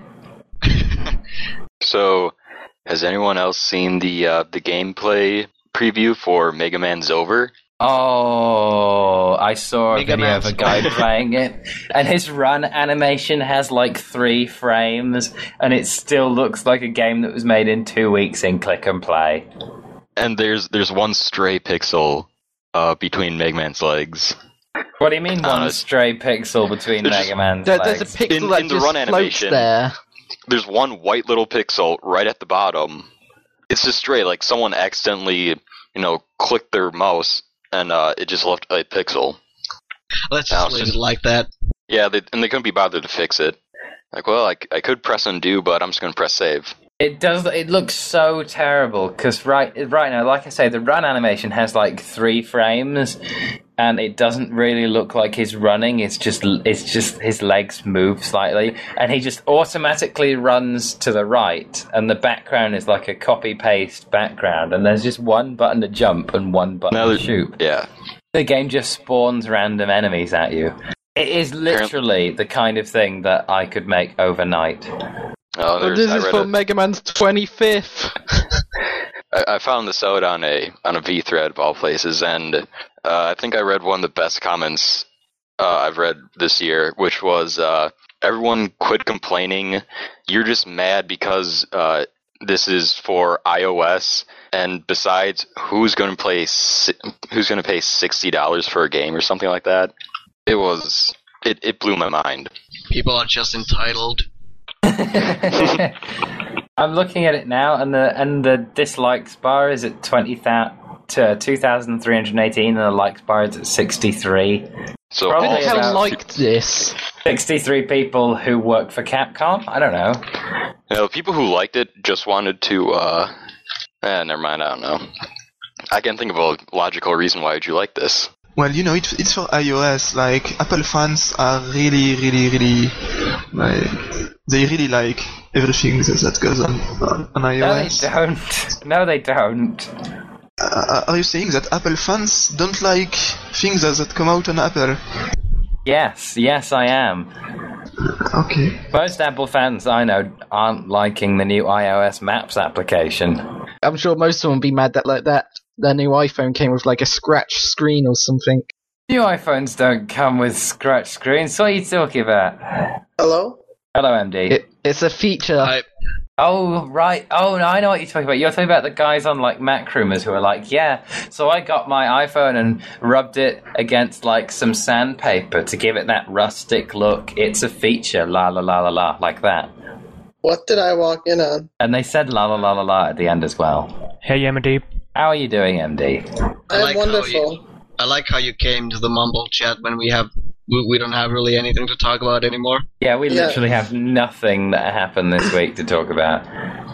So, has anyone else seen the uh, the gameplay preview for Mega Man's Over? Oh, I saw a Mega video Man's of a guy playing it, and his run animation has like three frames, and it still looks like a game that was made in two weeks in click and play. And there's there's one stray pixel uh, between Mega Man's legs. What do you mean one Uh, stray pixel between there's Mega just- Man's There, legs? there's a pixel In- that in the just run floats animation. there. There's one white little pixel right at the bottom. It's just stray, like someone accidentally, you know, clicked their mouse and uh, it just left a pixel. Let's Now, just leave since- it like that. Yeah, they, and they couldn't be bothered to fix it. Like, well, I, I could press undo, but I'm just going to press save. It does. It looks so terrible because right, right now, like I say, the run animation has like three frames, and it doesn't really look like he's running. It's just, it's just his legs move slightly, and he just automatically runs to the right, and the background is like a copy paste background, and there's just one button to jump and one button Now to that- shoot. Yeah. The game just spawns random enemies at you. It is literally the kind of thing that I could make overnight. Oh, Well, there's, this I is read for it. Mega Man's twenty-fifth. I, I found this out on a on a V thread of all places, and uh, I think I read one of the best comments uh, I've read this year, which was uh, everyone quit complaining. You're just mad because uh, this is for iOS, and besides, who's going to play si- who's going to pay sixty dollars for a game or something like that? It was it, it blew my mind. People are just entitled. I'm looking at it now, and the and the dislikes bar is at twenty thousand to two thousand three hundred eighteen, and the likes bar is at sixty-three. So Probably Who the hell about liked this? sixty-three people who work for Capcom. I don't know. You know, people who liked it just wanted to, uh, eh, never mind, I don't know. I can't think of a logical reason why would you like this. Well, you know, it, it's for iOS. Like, Apple fans are really, really, really, like, they really like everything that, that goes on, on, on No, they iOS. don't. No, they don't. Uh, are you saying that Apple fans don't like things that, that come out on Apple? Yes, yes, I am. Okay. Most Apple fans I know aren't liking the new iOS Maps application. I'm sure most of them would be mad that like that their new iPhone came with like a scratch screen or something. New iPhones don't come with scratch screens. What are you talking about? Hello? Hello, M D. It, it's a feature. I, Oh, right. Oh, no, I know what you're talking about. You're talking about the guys on, like, Mac Rumors who are like, yeah, so I got my iPhone and rubbed it against, like, some sandpaper to give it that rustic look. It's a feature, la la la la la, like that. What did I walk in on? And they said la la la la la at the end as well. Hey, M D. How are you doing, M D? I I'm like how wonderful. you, I like how you came to the Mumble chat when we have we, we don't have really anything to talk about anymore. Yeah, we Yeah. literally have nothing that happened this week to talk about.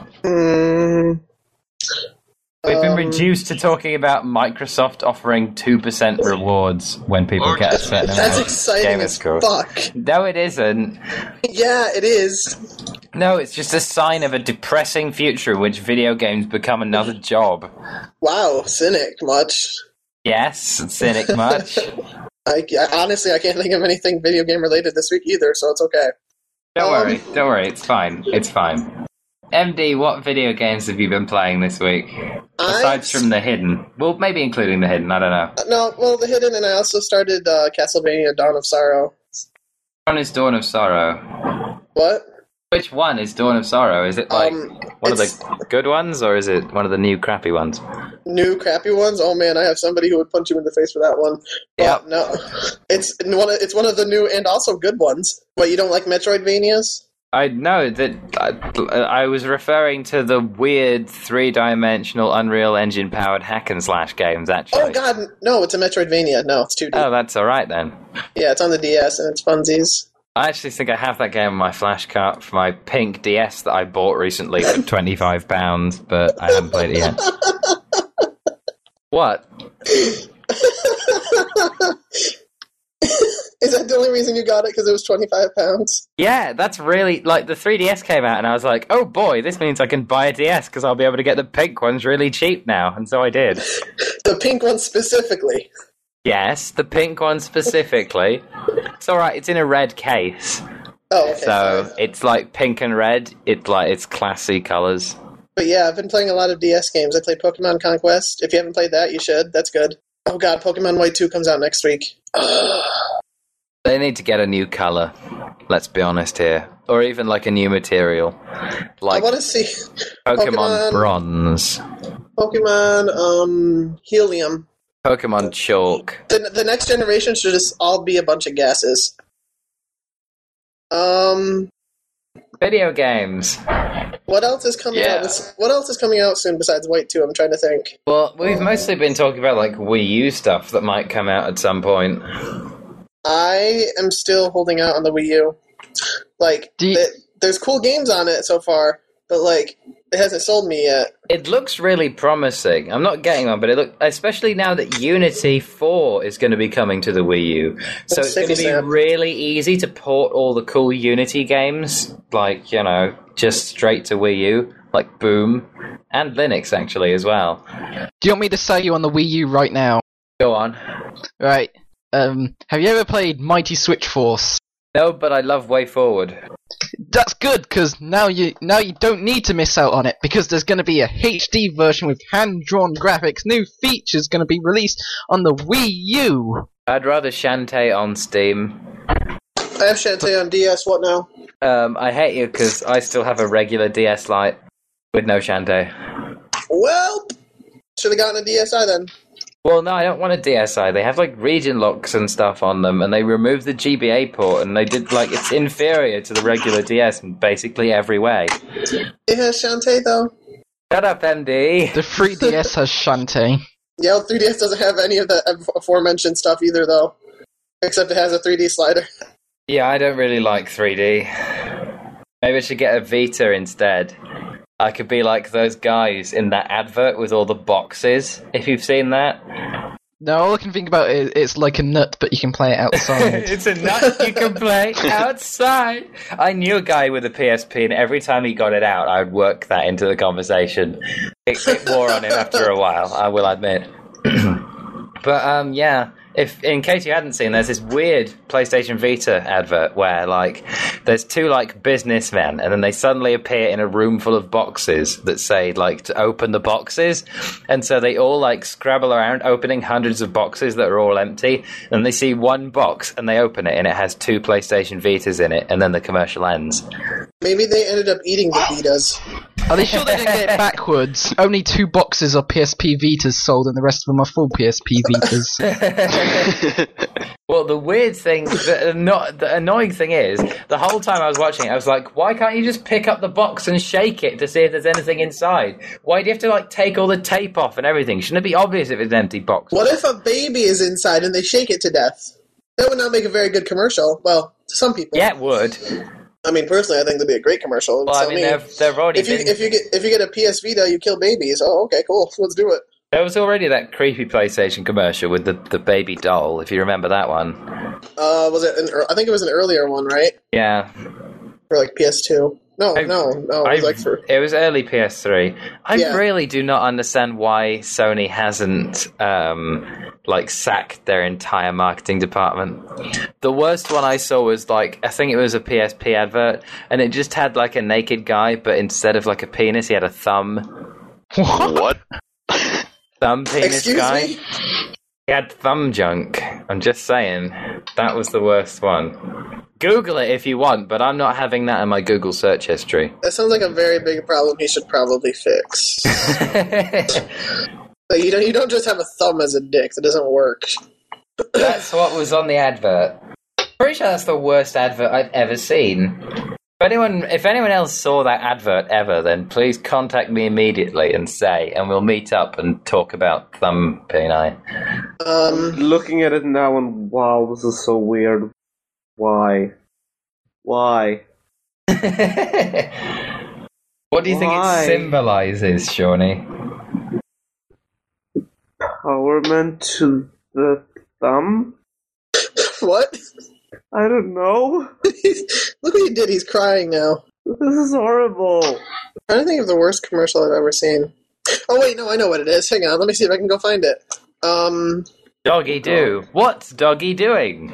Mm, We've been um, reduced to talking about Microsoft offering two percent rewards when people Or get a just- certain That's amount of exciting gamer as score. fuck. No, it isn't. Yeah, it is. No, it's just a sign of a depressing future in which video games become another job. Wow, cynic much. Yes, cynic much. I, I honestly I can't think of anything video game related this week either, so it's okay. Don't Um, worry, don't worry, it's fine, it's fine. M D, what video games have you been playing this week? Besides I- from the hidden. Well, maybe including the hidden, I don't know. No, well, the hidden, and I also started uh, Castlevania: Dawn of Sorrow. Which one is Dawn of Sorrow? What? Which one is Dawn of Sorrow? Is it like Um, one of it's- the good ones, or is it one of the new crappy ones? New crappy ones? Oh man, I have somebody who would punch you in the face for that one. But Yep. no, it's one. Of, it's one of the new and also good ones. What, you don't like Metroidvanias? I know that I, I was referring to the weird three-dimensional Unreal Engine-powered hack and slash games. Actually, Oh god, no, it's a Metroidvania. No, it's two D. Oh, that's all right then. Yeah, it's on the D S and it's funsies. I actually think I have that game on my flash cart for my pink D S that I bought recently for twenty-five pounds, but I haven't played it yet. What? Is that the only reason you got it because it was twenty-five pounds? Yeah, that's really like the three D S came out, and I was like, "Oh boy, this means I can buy a D S because I'll be able to get the pink ones really cheap now." And so I did. The pink one specifically. Yes, the pink one specifically. It's all right. It's in a red case. Oh, okay. So fine. it's like pink and red. It's like it's classy colors. But yeah, I've been playing a lot of D S games. I played Pokemon Conquest. If you haven't played that, you should. That's good. Oh god, Pokemon White two comes out next week. They need to get a new color. Let's be honest here, or even like a new material, like I want to see Pokemon, Bronze, Pokemon um Helium. Pokemon Chalk. The the next generation should just all be a bunch of gases. Um, video games. What else is coming Yeah. out? This, what else is coming out soon besides White two? I'm trying to think. Well, we've mostly been talking about like Wii U stuff that might come out at some point. I am still holding out on the Wii U. Like, the, there's cool games on it so far, but like, it hasn't sold me yet. It looks really promising. I'm not getting one, but it look especially now that Unity four is going to be coming to the Wii U. So it's going to be Snap. really easy to port all the cool Unity games, like, you know, just straight to Wii U, like Boom, and Linux actually as well. Do you want me to sell you on the Wii U right now? Go on. Right. Um, have you ever played Mighty Switch Force? No, but I love Way Forward. That's good, because now you now you don't need to miss out on it, because there's going to be a H D version with hand-drawn graphics, new features going to be released on the Wii U. I'd rather Shantae on Steam. I have Shantae on D S. What now? Um, I hate you because I still have a regular D S Lite with no Shantae. Well, should have gotten a D S I then. Well, no, I don't want a D S I. They have like region locks and stuff on them, and they removed the G B A port, and they did like it's inferior to the regular D S in basically every way. It has Shantae though. Shut up, M D. The three D S has Shantae. Yeah, well, three D S doesn't have any of the aforementioned stuff either, though. Except it has a three D slider. Yeah, I don't really like three D. Maybe I should get a Vita instead. I could be like those guys in that advert with all the boxes, if you've seen that. No, all I can think about is it's like a nut, but you can play it outside. It's a nut you can play outside. I knew a guy with a P S P, and every time he got it out, I would work that into the conversation. It, it wore on him after a while, I will admit. But, um, yeah. If, in case you hadn't seen, there's this weird PlayStation Vita advert where, like, there's two, like, businessmen, and then they suddenly appear in a room full of boxes that say, like, to open the boxes. And so they all, like, scrabble around opening hundreds of boxes that are all empty. And they see one box, and they open it, and it has two PlayStation Vitas in it, and then the commercial ends. Maybe they ended up eating the Vitas. Are they sure they didn't get it backwards? Only two boxes of P S P Vitas sold, and the rest of them are full P S P Vitas. Well, the weird thing, the, not, the annoying thing is, the whole time I was watching it, I was like, why can't you just pick up the box and shake it to see if there's anything inside? Why do you have to, like, take all the tape off and everything? Shouldn't it be obvious if it's an empty box? What if a baby is inside and they shake it to death? That would not make a very good commercial. Well, to some people. Yeah, it would. I mean, personally, I think that'd be a great commercial. Well, I Tell mean, me, they've, they've already if you been... if you get if you get a P S Vita, you kill babies. Oh, okay, cool. Let's do it. There was already that creepy PlayStation commercial with the, the baby doll, if you remember that one. Uh, was it? An, I think it was an earlier one, right? Yeah. For like P S two. No, I- no, no. It was I- like for. It was early P S three. I Yeah. really do not understand why Sony hasn't um, like sacked their entire marketing department. The worst one I saw was like I think it was a P S P advert, and it just had like a naked guy, but instead of like a penis, he had a thumb. What? Thumb penis Excuse guy. me? He had thumb junk. I'm just saying that was the worst one. Google it if you want, but I'm not having that in my Google search history. That sounds like a very big problem he should probably fix. Like, you don't you don't just have a thumb as a dick. That doesn't work. That's what was on the advert. Pretty sure that's the worst advert I've ever seen. If anyone, if anyone else saw that advert ever, then please contact me immediately and say, and we'll meet up and talk about thumb peni. Um, Looking at it now, and wow, this is so weird. Why? Why? What do you think Why? it symbolizes, Shawnee? Empowerment to the thumb? what? I don't know. Look what he did. He's crying now. This is horrible. I'm trying to think of the worst commercial I've ever seen. Oh, wait, no, I know what it is. Hang on, let me see if I can go find it. Um, Doggy do. What's Doggy doing?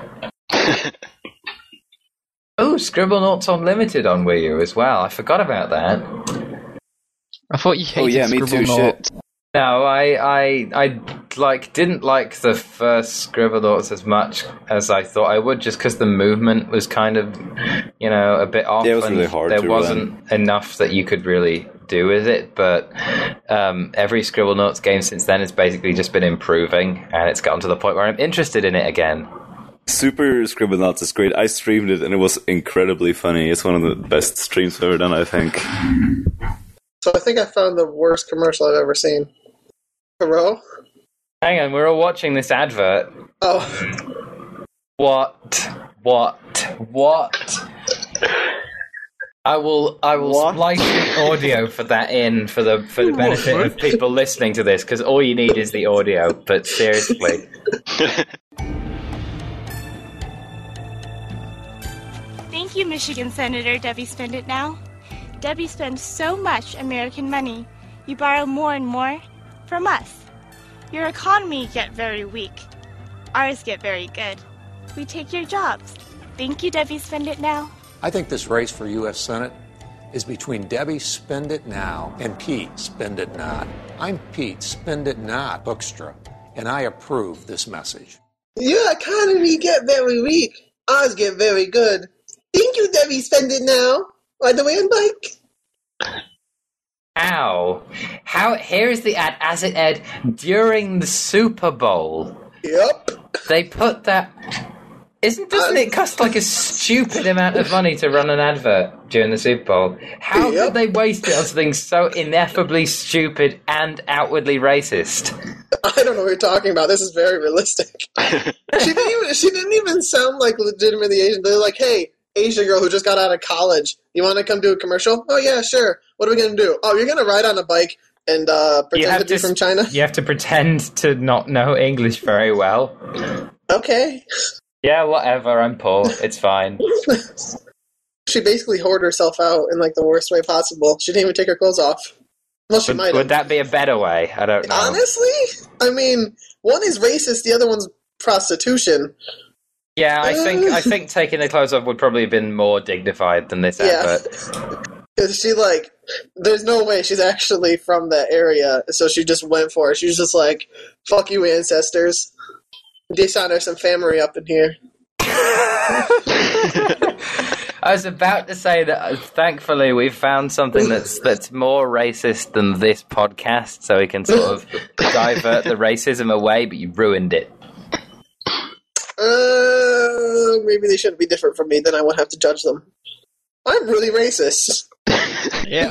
Oh, Scribblenauts Unlimited on Wii U as well. I forgot about that. I thought you hated Oh yeah, me too. Shit. No, I, I, I like didn't like the first Scribblenauts as much as I thought I would, just because the movement was kind of, you know, a bit off. Yeah, it was and really hard There to wasn't run. enough that you could really do with it. But um, every Scribblenauts game since then has basically just been improving, and it's gotten to the point where I'm interested in it again. Super Scribblenauts is great. I streamed it and it was incredibly funny. It's one of the best streams I've ever done, I think. so I think I found the worst commercial I've ever seen. Hello? Hang on, we're all watching this advert. Oh. What? What? What? I will. I will What? splice the audio for that in for the for the benefit of people listening to this, because all you need is the audio. But seriously. Thank you, Michigan Senator Debbie Spend It Now. Debbie spends so much American money. You borrow more and more from us. Your economy get very weak. Ours get very good. We take your jobs. Thank you, Debbie Spend It Now. I think this race for U S Senate is between Debbie Spend It Now and Pete Spend It Not. I'm Pete Spend It Not Hoekstra, and I approve this message. Your economy get very weak. Ours get very good. Thank you, Debbie Spend It Now. By the way, on bike. Ow. How? Here's the ad as it aired during the Super Bowl. Yep. They put that. Isn't doesn't it cost like a stupid amount of money to run an advert during the Super Bowl? How Yep. could they waste it on something so ineffably stupid and outwardly racist? I don't know what you're talking about. This is very realistic. she didn't even. She didn't even sound like legitimately Asian. They're like, "Hey, Asian girl who just got out of college, you want to come do a commercial?" Oh yeah, sure. What are we gonna do? Oh, you're gonna ride on a bike and uh, pretend to be s- from China? You have to pretend to not know English very well. Okay. Yeah, whatever. I'm poor. It's fine. She basically hoarded herself out in like the worst way possible. She didn't even take her clothes off. Well, she Would, might have. would that be a better way? I don't know. Honestly, I mean, one is racist, the other one's prostitution. Yeah, I think I think taking the clothes off would probably have been more dignified than this Yeah. advert. Because she, like, there's no way she's actually from that area, so she just went for it. She was just like, fuck you, ancestors. Dishonor some family up in here. I was about to say that uh, thankfully we've found something that's that's more racist than this podcast, so we can sort of divert the racism away, but you ruined it. Uh, maybe they shouldn't be different from me, then I won't have to judge them. I'm really racist. Yeah.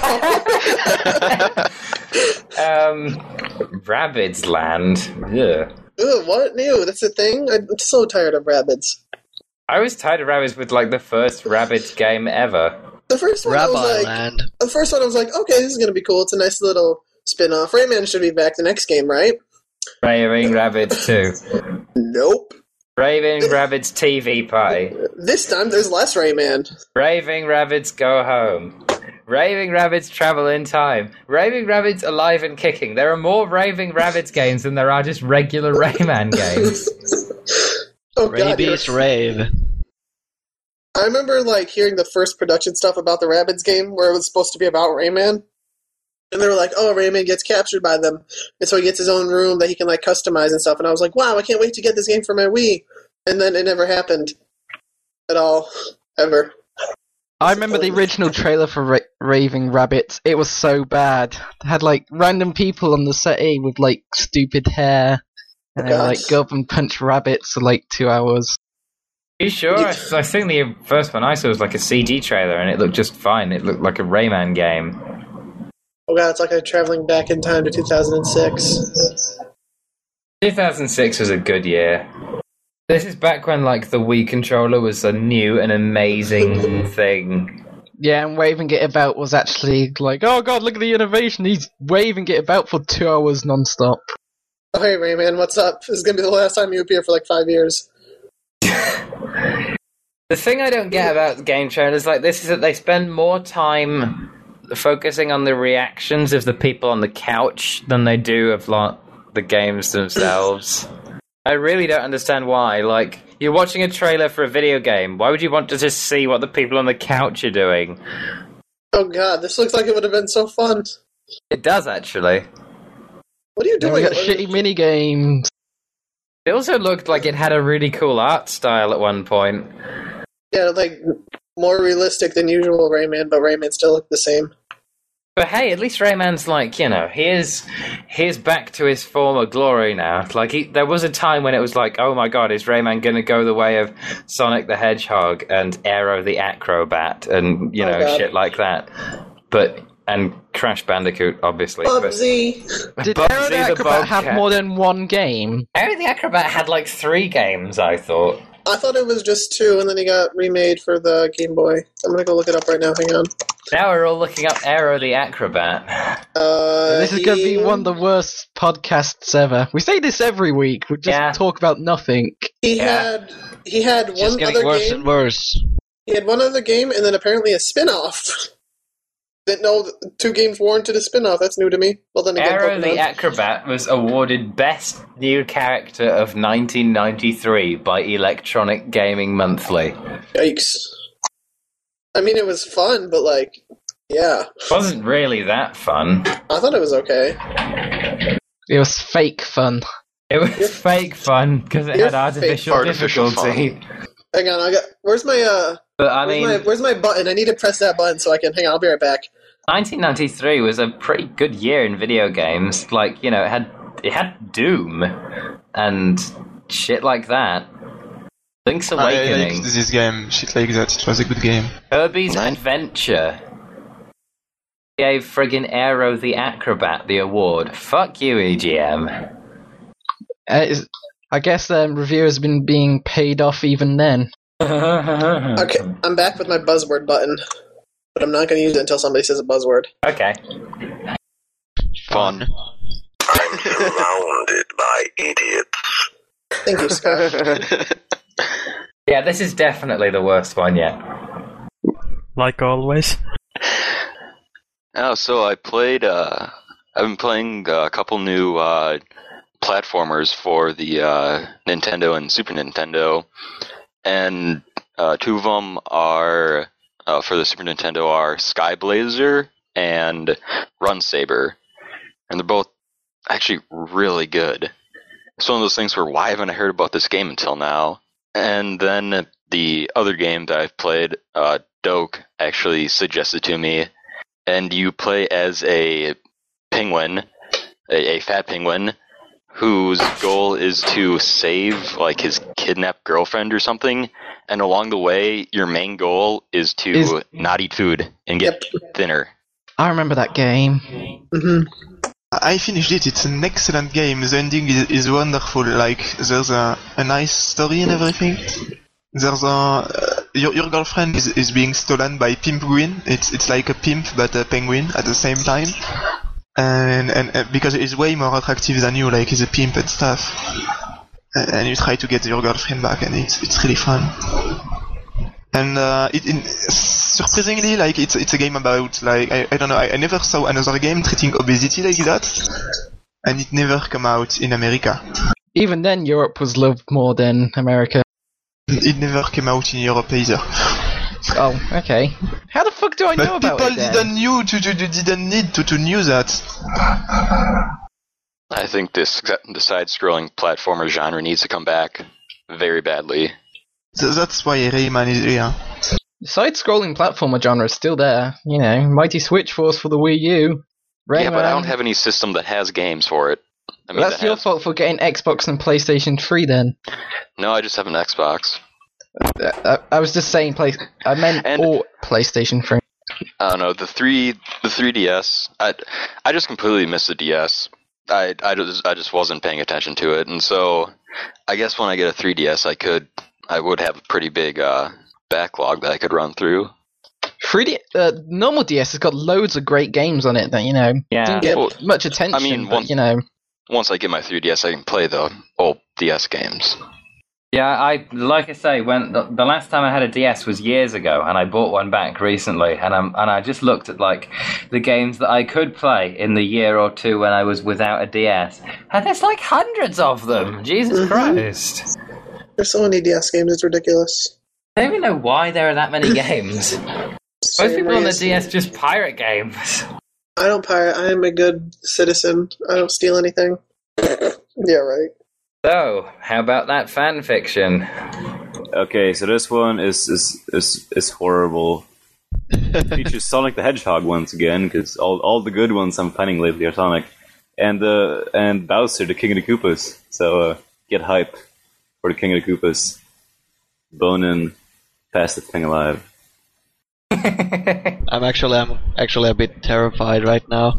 um, Rabbids Land. Yeah. Ugh, what? New? That's a thing? I'm so tired of rabbits. I was tired of Rabbids with like the first Rabbids game ever. The first one I was Rabbi like, Land. the first one I was like, okay, this is gonna be cool. It's a nice little spin-off. Rayman should be back the next game, right? Raving Rabbids two. Nope. Raving Rabbids T V Party. This time there's less Rayman. Raving Rabbids Go Home. Raving Rabbids Travel in Time. Raving Rabbids Alive and Kicking. There are more Raving Rabbids games than there are just regular Rayman games. Oh god. Rabies you're- rave. I remember like hearing the first production stuff about the Rabbids game where it was supposed to be about Rayman. And they were like, oh, Rayman gets captured by them. And so he gets his own room that he can like customize and stuff. And I was like, wow, I can't wait to get this game for my Wii. And then it never happened at all. Ever. I remember the original trailer for Ra- Raving Rabbits. It was so bad. They had like random people on the settee with like stupid hair, and they were like go up and punch rabbits for like two hours. Are you sure? I, I think the first one I saw was like a C G trailer, and it looked just fine. It looked like a Rayman game. Oh god, it's like I'm traveling back in time to two thousand six. two thousand six was a good year. This is back when like the Wii controller was a new and amazing thing. Yeah, and waving it about was actually like, oh god, look at the innovation. He's waving it about for two hours non-stop. Oh hey Rayman, what's up? This is gonna be the last time you appear for like five years. The thing I don't get about game trailers like this is that they spend more time focusing on the reactions of the people on the couch than they do of like, the games themselves. I really don't understand why. Like, you're watching a trailer for a video game. Why would you want to just see what the people on the couch are doing? Oh god, this looks like it would have been so fun. It does, actually. What are you Then doing? we got shitty mini games. It also looked like it had a really cool art style at one point. Yeah, like, more realistic than usual Rayman, but Rayman still looked the same. But hey, at least Rayman's like, you know, he's he's back to his former glory now. Like, he, there was a time when it was like, oh my god, is Rayman going to go the way of Sonic the Hedgehog and Aero the Acrobat and, you know, oh shit like that. But, and Crash Bandicoot, obviously. Bubsy! But, Did Bubsy Aero the the Acrobat have Bobcat. more than one game? Aero the Acrobat had like three games, I thought. I thought it was just two, and then he got remade for the Game Boy. I'm gonna go look it up right now, hang on. Now we're all looking up Aero the Acrobat. Uh, This is going to be one of the worst podcasts ever. We say this every week. We just Yeah. talk about nothing. He Yeah. had he had It's one just getting other worse game. and worse. He had one other game, and then apparently a spin-off. Didn't know that two games warranted a spin-off. That's new to me. Well, then again, Aero the Pokemon. Acrobat was awarded Best New Character of nineteen ninety-three by Electronic Gaming Monthly. Yikes! I mean, it was fun, but like, yeah, Wasn't really that fun. I thought it was okay. It was fake fun. It was fake fun because it You're had artificial, Artificial difficulty. Hang on, I got. Where's my uh? But I where's, mean, my, where's my button? I need to press that button so I can. Hang on, I'll be right back. nineteen ninety-three was a pretty good year in video games. Like, you know, it had it had Doom and shit like that. Link's I Awakening, liked this game, shit like that. It was a good game. Kirby's Adventure. Gave friggin' Aero the Acrobat the award. Fuck you, E G M. Uh, is- I guess um, reviewers have been being paid off even then. Okay, I'm back with my buzzword button, but I'm not going to use it until somebody says a buzzword. Okay. Fun. I'm surrounded by idiots. Thank you, Scott. Yeah, this is definitely the worst one yet. Like always. Oh, so I played. Uh, I've been playing a couple new uh, platformers for the uh, Nintendo and Super Nintendo, and uh, two of them are uh, for the Super Nintendo are Sky Blazer and Run Saber, and they're both actually really good. It's one of those things where why haven't I heard about this game until now? And then the other game that I've played, uh, Doke actually suggested to me, and you play as a penguin, a, a fat penguin, whose goal is to save like his kidnapped girlfriend or something, and along the way, your main goal is to Is- not eat food and get thinner. I remember that game. Mm-hmm. I finished it. It's an excellent game. The ending is, is wonderful. Like there's a, a nice story and everything. There's a uh, your your girlfriend is, is being stolen by Pimpguin. It's it's like a pimp but a penguin at the same time. And and uh, because he's way more attractive than you, like he's a pimp and stuff. And, and you try to get your girlfriend back, and it's it's really fun. And uh, it, in, surprisingly, like it's it's a game about like I, I don't know I, I never saw another game treating obesity like that, and it never came out in America. Even then, Europe was loved more than America. It never came out in Europe either. Oh, okay. How the fuck do I know But about people it then? didn't knew to, to, to didn't need to to knew that. I think this the side-scrolling platformer genre needs to come back very badly. So that's why Rayman is here. The side-scrolling platformer genre is still there. You know, Mighty Switch Force for the Wii U. Rayman. Yeah, but I don't have any system that has games for it. I mean, That's that your has- fault for getting Xbox and PlayStation three then. No, I just have an Xbox. Uh, I, I was just saying, play. I meant And- all PlayStation three. I don't know, the three the three D S. I I just completely missed the D S. I I just I just wasn't paying attention to it, and so I guess when I get a three D S, I could I would have a pretty big uh, backlog that I could run through. three D, uh, normal D S has got loads of great games on it that, you know, Yeah. didn't get Well, much attention, I mean, but, one- you know. Once I get my three D S, I can play the old D S games. Yeah, I like I say, when the, the last time I had a D S was years ago, and I bought one back recently, and I'm and I just looked at like the games that I could play in the year or two when I was without a D S, and there's like hundreds of them. Jesus mm-hmm. Christ! There's so many D S games; it's ridiculous. I don't even know why there are that many games. Most people on the D S just pirate games. I don't pirate. I am a good citizen. I don't steal anything. Yeah, right. So, how about that fan fiction? Okay, so this one is is is, is horrible. It features Sonic the Hedgehog once again, because all all the good ones I'm finding lately are Sonic, and uh, and Bowser, the King of the Koopas. So uh, get hype for the King of the Koopas. Bonin, fastest thing alive. I'm actually I'm actually a bit terrified right now.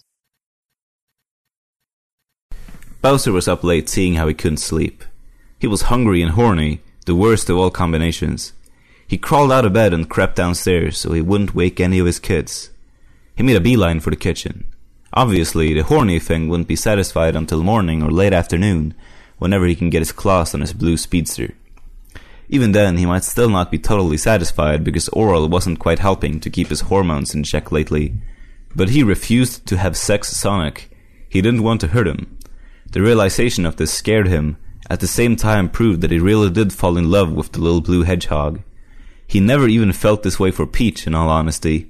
Bowser was up late seeing how he couldn't sleep. He was hungry and horny, the worst of all combinations. He crawled out of bed and crept downstairs so he wouldn't wake any of his kids. He made a beeline for the kitchen. Obviously, the horny thing wouldn't be satisfied until morning or late afternoon, whenever he can get his claws on his blue speedster. Even then, he might still not be totally satisfied because oral wasn't quite helping to keep his hormones in check lately. But he refused to have sex with Sonic. He didn't want to hurt him. The realization of this scared him, at the same time proved that he really did fall in love with the little blue hedgehog. He never even felt this way for Peach, in all honesty.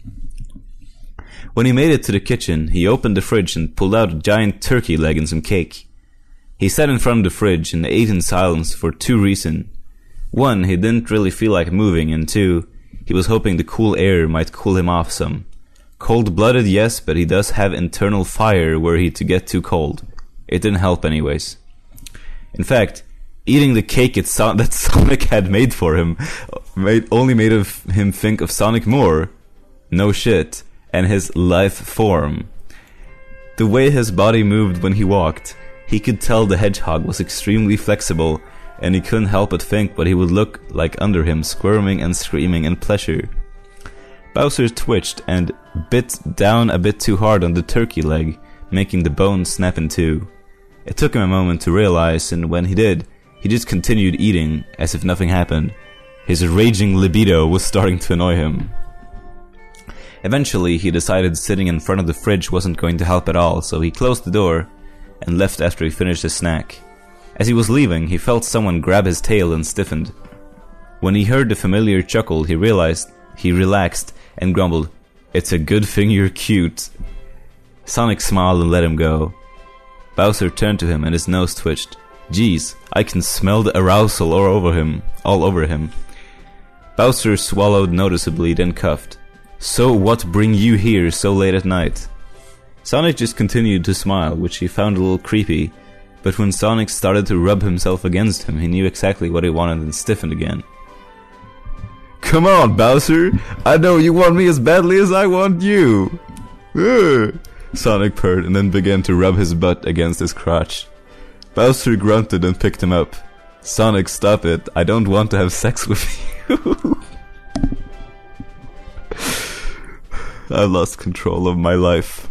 When he made it to the kitchen, he opened the fridge and pulled out a giant turkey leg and some cake. He sat in front of the fridge and ate in silence for two reasons. One, he didn't really feel like moving, and two, he was hoping the cool air might cool him off some. Cold-blooded, yes, but he does have internal fire were he to get too cold. It didn't help anyways. In fact, eating the cake it so- that Sonic had made for him made, only made of him think of Sonic more. No shit. And his life form. The way his body moved when he walked, he could tell the hedgehog was extremely flexible, and he couldn't help but think what he would look like under him, squirming and screaming in pleasure. Bowser twitched and bit down a bit too hard on the turkey leg, making the bone snap in two. It took him a moment to realize, and when he did, he just continued eating as if nothing happened. His raging libido was starting to annoy him. Eventually, he decided sitting in front of the fridge wasn't going to help at all, so he closed the door and left after he finished his snack. As he was leaving, he felt someone grab his tail and stiffened. When he heard the familiar chuckle, he realized he relaxed and grumbled, "It's a good thing you're cute." Sonic smiled and let him go. Bowser turned to him and his nose twitched. Geez, I can smell the arousal all over him. All over him. Bowser swallowed noticeably, then coughed. "So what bring you here so late at night?" Sonic just continued to smile, which he found a little creepy, but when Sonic started to rub himself against him, he knew exactly what he wanted and stiffened again. "Come on, Bowser! I know you want me as badly as I want you!" Ugh. Sonic purred and then began to rub his butt against his crotch. Bowser grunted and picked him up. "Sonic, stop it. I don't want to have sex with you." I lost control of my life.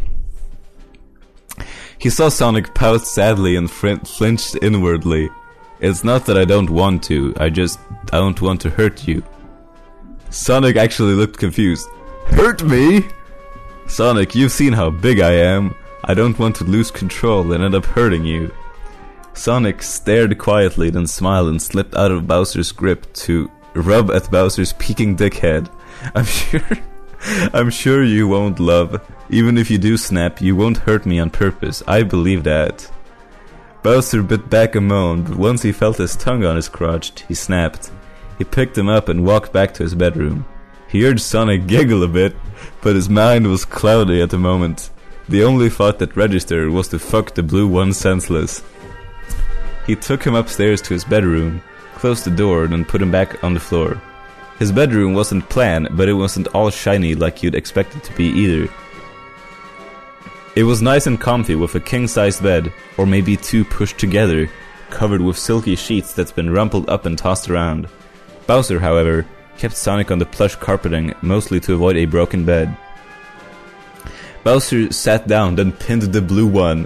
He saw Sonic pout sadly and fr- flinched inwardly. "It's not that I don't want to, I just I don't want to hurt you." Sonic actually looked confused. "Hurt me?" "Sonic, you've seen how big I am. I don't want to lose control and end up hurting you." Sonic stared quietly, then smiled and slipped out of Bowser's grip to rub at Bowser's peeking dickhead. I'm sure... I'm sure you won't, love. Even if you do snap, you won't hurt me on purpose. I believe that. Bowser bit back a moan, but once he felt his tongue on his crotch, he snapped. He picked him up and walked back to his bedroom. He heard Sonic giggle a bit, but his mind was cloudy at the moment. The only thought that registered was to fuck the blue one senseless. He took him upstairs to his bedroom, closed the door, and then put him back on the floor. His bedroom wasn't planned, but it wasn't all shiny like you'd expect it to be either. It was nice and comfy with a king-sized bed, or maybe two pushed together, covered with silky sheets that's been rumpled up and tossed around. Bowser, however, kept Sonic on the plush carpeting, mostly to avoid a broken bed. Bowser sat down, then pinned the blue one.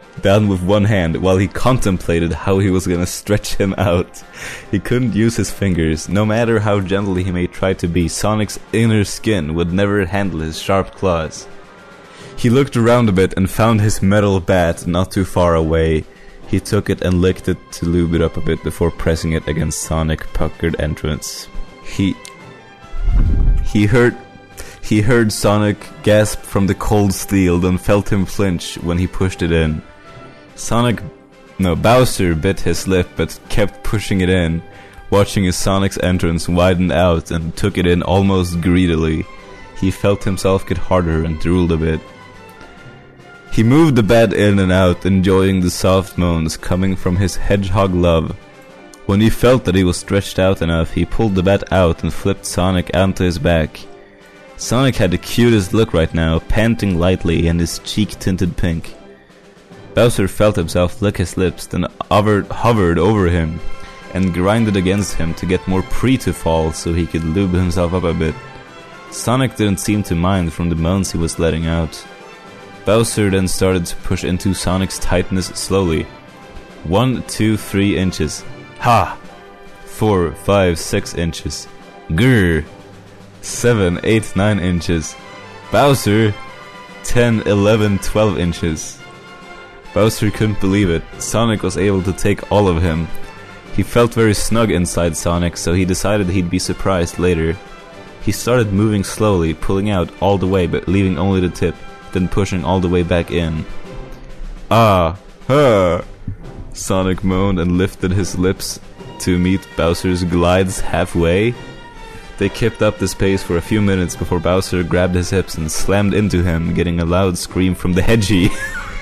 down with one hand while he contemplated how he was gonna stretch him out. He couldn't use his fingers. No matter how gentle he may try to be, Sonic's inner skin would never handle his sharp claws. He looked around a bit and found his metal bat not too far away. He took it and licked it to lube it up a bit before pressing it against Sonic's puckered entrance. He... He heard... He heard Sonic gasp from the cold steel, then felt him flinch when he pushed it in. Sonic... No, Bowser bit his lip but kept pushing it in, watching his Sonic's entrance widen out and took it in almost greedily. He felt himself get harder and drooled a bit. He moved the bat in and out, enjoying the soft moans coming from his hedgehog love. When he felt that he was stretched out enough, he pulled the bat out and flipped Sonic onto his back. Sonic had the cutest look right now, panting lightly and his cheek tinted pink. Bowser felt himself lick his lips, then hovered, hovered over him and grinded against him to get more pre to fall so he could lube himself up a bit. Sonic didn't seem to mind from the moans he was letting out. Bowser then started to push into Sonic's tightness slowly. One, two, three inches. Ha! Four, five, six inches. Grr! Seven, eight, nine inches. Bowser! Ten, eleven, twelve inches. Bowser couldn't believe it. Sonic was able to take all of him. He felt very snug inside Sonic, so he decided he'd be surprised later. He started moving slowly, pulling out all the way but leaving only the tip, then pushing all the way back in. Ah! Huh! Sonic moaned and lifted his lips to meet Bowser's glides halfway. They kept up this pace for a few minutes before Bowser grabbed his hips and slammed into him, getting a loud scream from the Hedgie.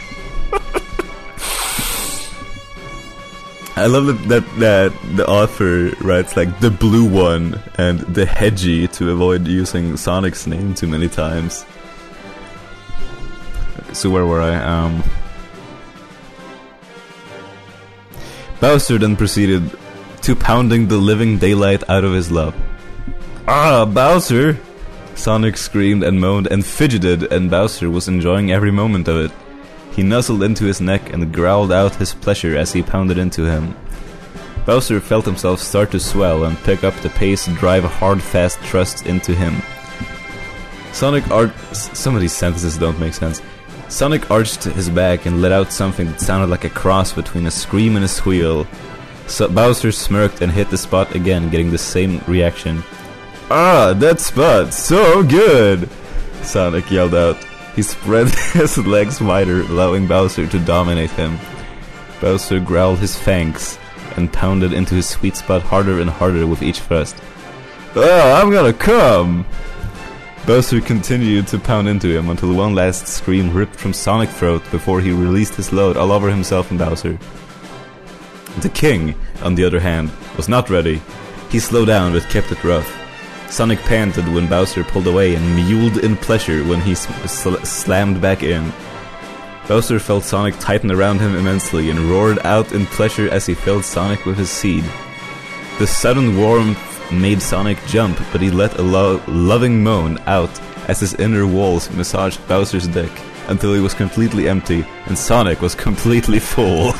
I love that, that that the author writes like the blue one and the Hedgie to avoid using Sonic's name too many times. So where were I? Um, Bowser then proceeded to pounding the living daylight out of his love. Ah, Bowser! Sonic screamed and moaned and fidgeted, and Bowser was enjoying every moment of it. He nuzzled into his neck and growled out his pleasure as he pounded into him. Bowser felt himself start to swell and pick up the pace and drive a hard, fast thrust into him. Sonic arched... Some of these sentences don't make sense. Sonic arched his back and let out something that sounded like a cross between a scream and a squeal. So Bowser smirked and hit the spot again, getting the same reaction. Ah, that spot! So good! Sonic yelled out. He spread his legs wider, allowing Bowser to dominate him. Bowser growled his fangs and pounded into his sweet spot harder and harder with each thrust. Ah, I'm gonna come! Bowser continued to pound into him until one last scream ripped from Sonic's throat before he released his load all over himself and Bowser. The King, on the other hand, was not ready. He slowed down but kept it rough. Sonic panted when Bowser pulled away and mewed in pleasure when he sl slammed back in. Bowser felt Sonic tighten around him immensely and roared out in pleasure as he filled Sonic with his seed. The sudden warmth made Sonic jump, but he let a lo loving moan out as his inner walls massaged Bowser's dick until he was completely empty and Sonic was completely full.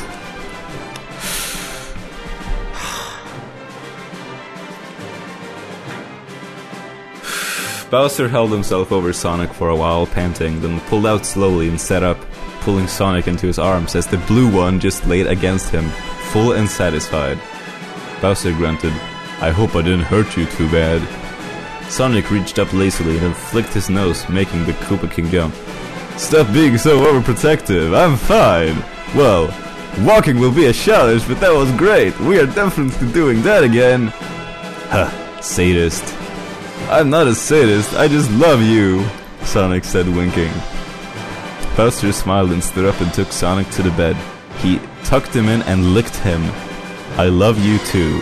Bowser held himself over Sonic for a while, panting, then pulled out slowly and sat up, pulling Sonic into his arms as the blue one just laid against him, full and satisfied. Bowser grunted, I hope I didn't hurt you too bad. Sonic reached up lazily and then flicked his nose, making the Koopa King jump. Stop being so overprotective, I'm fine! Well, walking will be a challenge, but that was great! We are definitely doing that again! Huh, sadist. I'm not a sadist, I just love you, Sonic said, winking. Bowser smiled and stood up and took Sonic to the bed. He tucked him in and licked him. I love you too.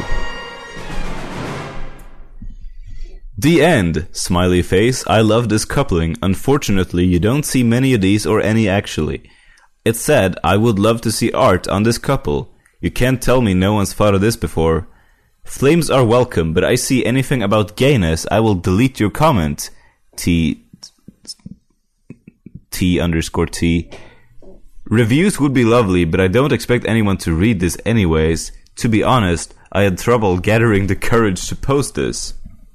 The end, smiley face. I love this coupling. Unfortunately, you don't see many of these or any actually. It said, I would love to see art on this couple. You can't tell me no one's thought of this before. Flames are welcome, but I see anything about gayness, I will delete your comment. T... T underscore T. Reviews would be lovely, but I don't expect anyone to read this anyways. To be honest, I had trouble gathering the courage to post this.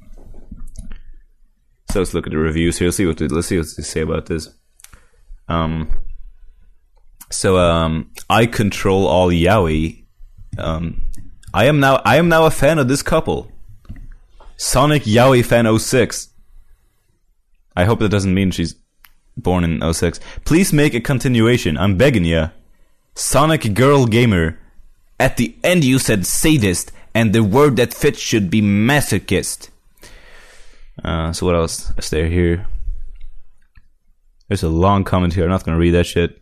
So let's look at the reviews here. Let's see what they, let's see what they say about this. Um. So um, I control all yaoi. Um, I am now I am now a fan of this couple. Sonic Yaoi Fan oh six. I hope that doesn't mean she's born in oh six. Please make a continuation. I'm begging ya. Sonic Girl Gamer. At the end you said sadist, and the word that fits should be masochist. Uh, so what else is there here? There's a long comment here. I'm not going to read that shit.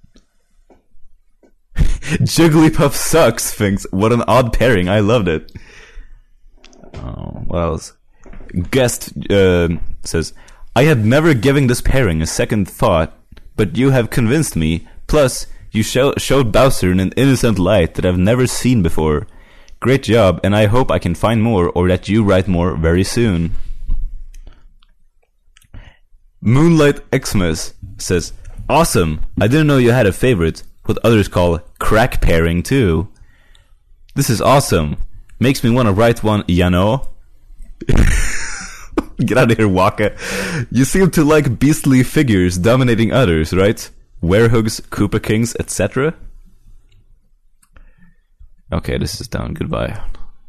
Jigglypuff sucks, thinks. What an odd pairing. I loved it. Oh, what else? Guest uh, says, I had never given this pairing a second thought, but you have convinced me. Plus, you show- showed Bowser in an innocent light that I've never seen before. Great job, and I hope I can find more or that you write more very soon. Moonlight Xmas says, awesome. I didn't know you had a favorite. What others call crack pairing too. This is awesome. Makes me want to write one, you know? Get out of here, Waka. You seem to like beastly figures dominating others, right? Werehugs, Koopa Kings, et cetera. Okay, this is done. Goodbye.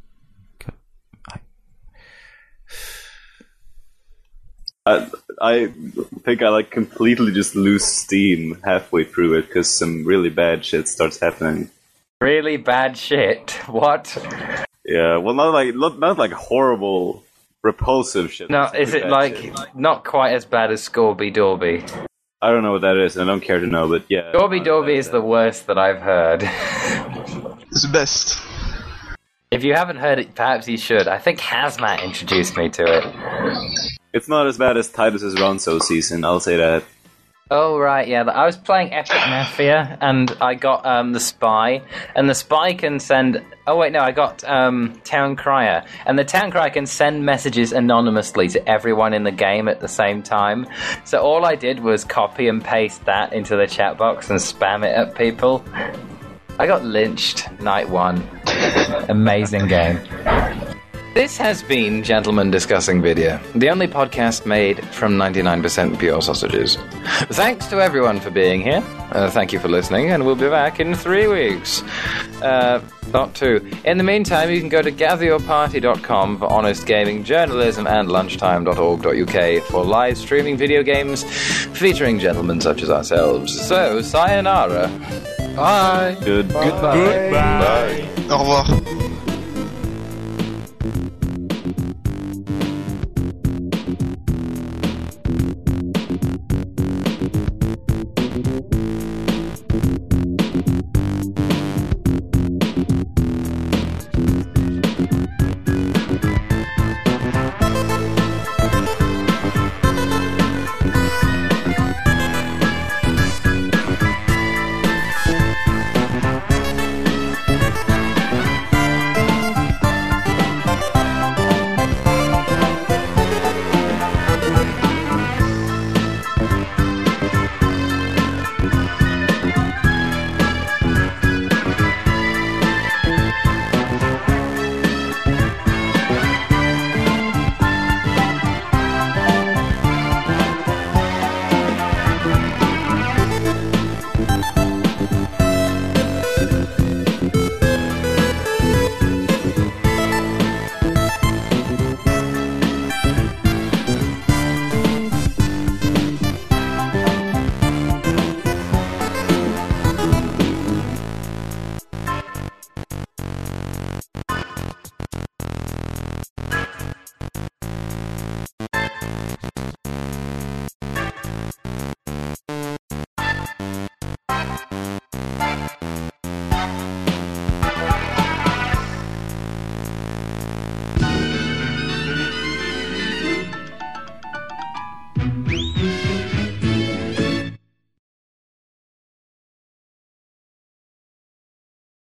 I, I think I like completely just lose steam halfway through it because some really bad shit starts happening. Really bad shit? What? Yeah, well, not like not, not like horrible, repulsive shit. No, is it like shit. Not quite as bad as Scorby Dorby? I don't know what that is, and I don't care to know, but yeah. Scorby Dorby is the worst that I've heard. It's the best. If you haven't heard it, perhaps you should. I think Hazmat introduced me to it. It's not as bad as Titus's Ronso season, I'll say that. Oh, right, yeah. I was playing Epic Mafia, and I got um, the Spy, and the Spy can send... Oh, wait, no, I got um, Town Crier, and the Town Crier can send messages anonymously to everyone in the game at the same time. So all I did was copy and paste that into the chat box and spam it at people. I got lynched night one. Amazing game. This has been Gentlemen Discussing Video, the only podcast made from ninety-nine percent pure sausages. Thanks to everyone for being here. Uh, thank you for listening, and we'll be back in three weeks. Uh, not two. In the meantime, you can go to gather your party dot com for honest gaming journalism and lunchtime dot org dot U K for live streaming video games featuring gentlemen such as ourselves. So, sayonara. Bye. Good. Bye. Goodbye. Goodbye. Au revoir.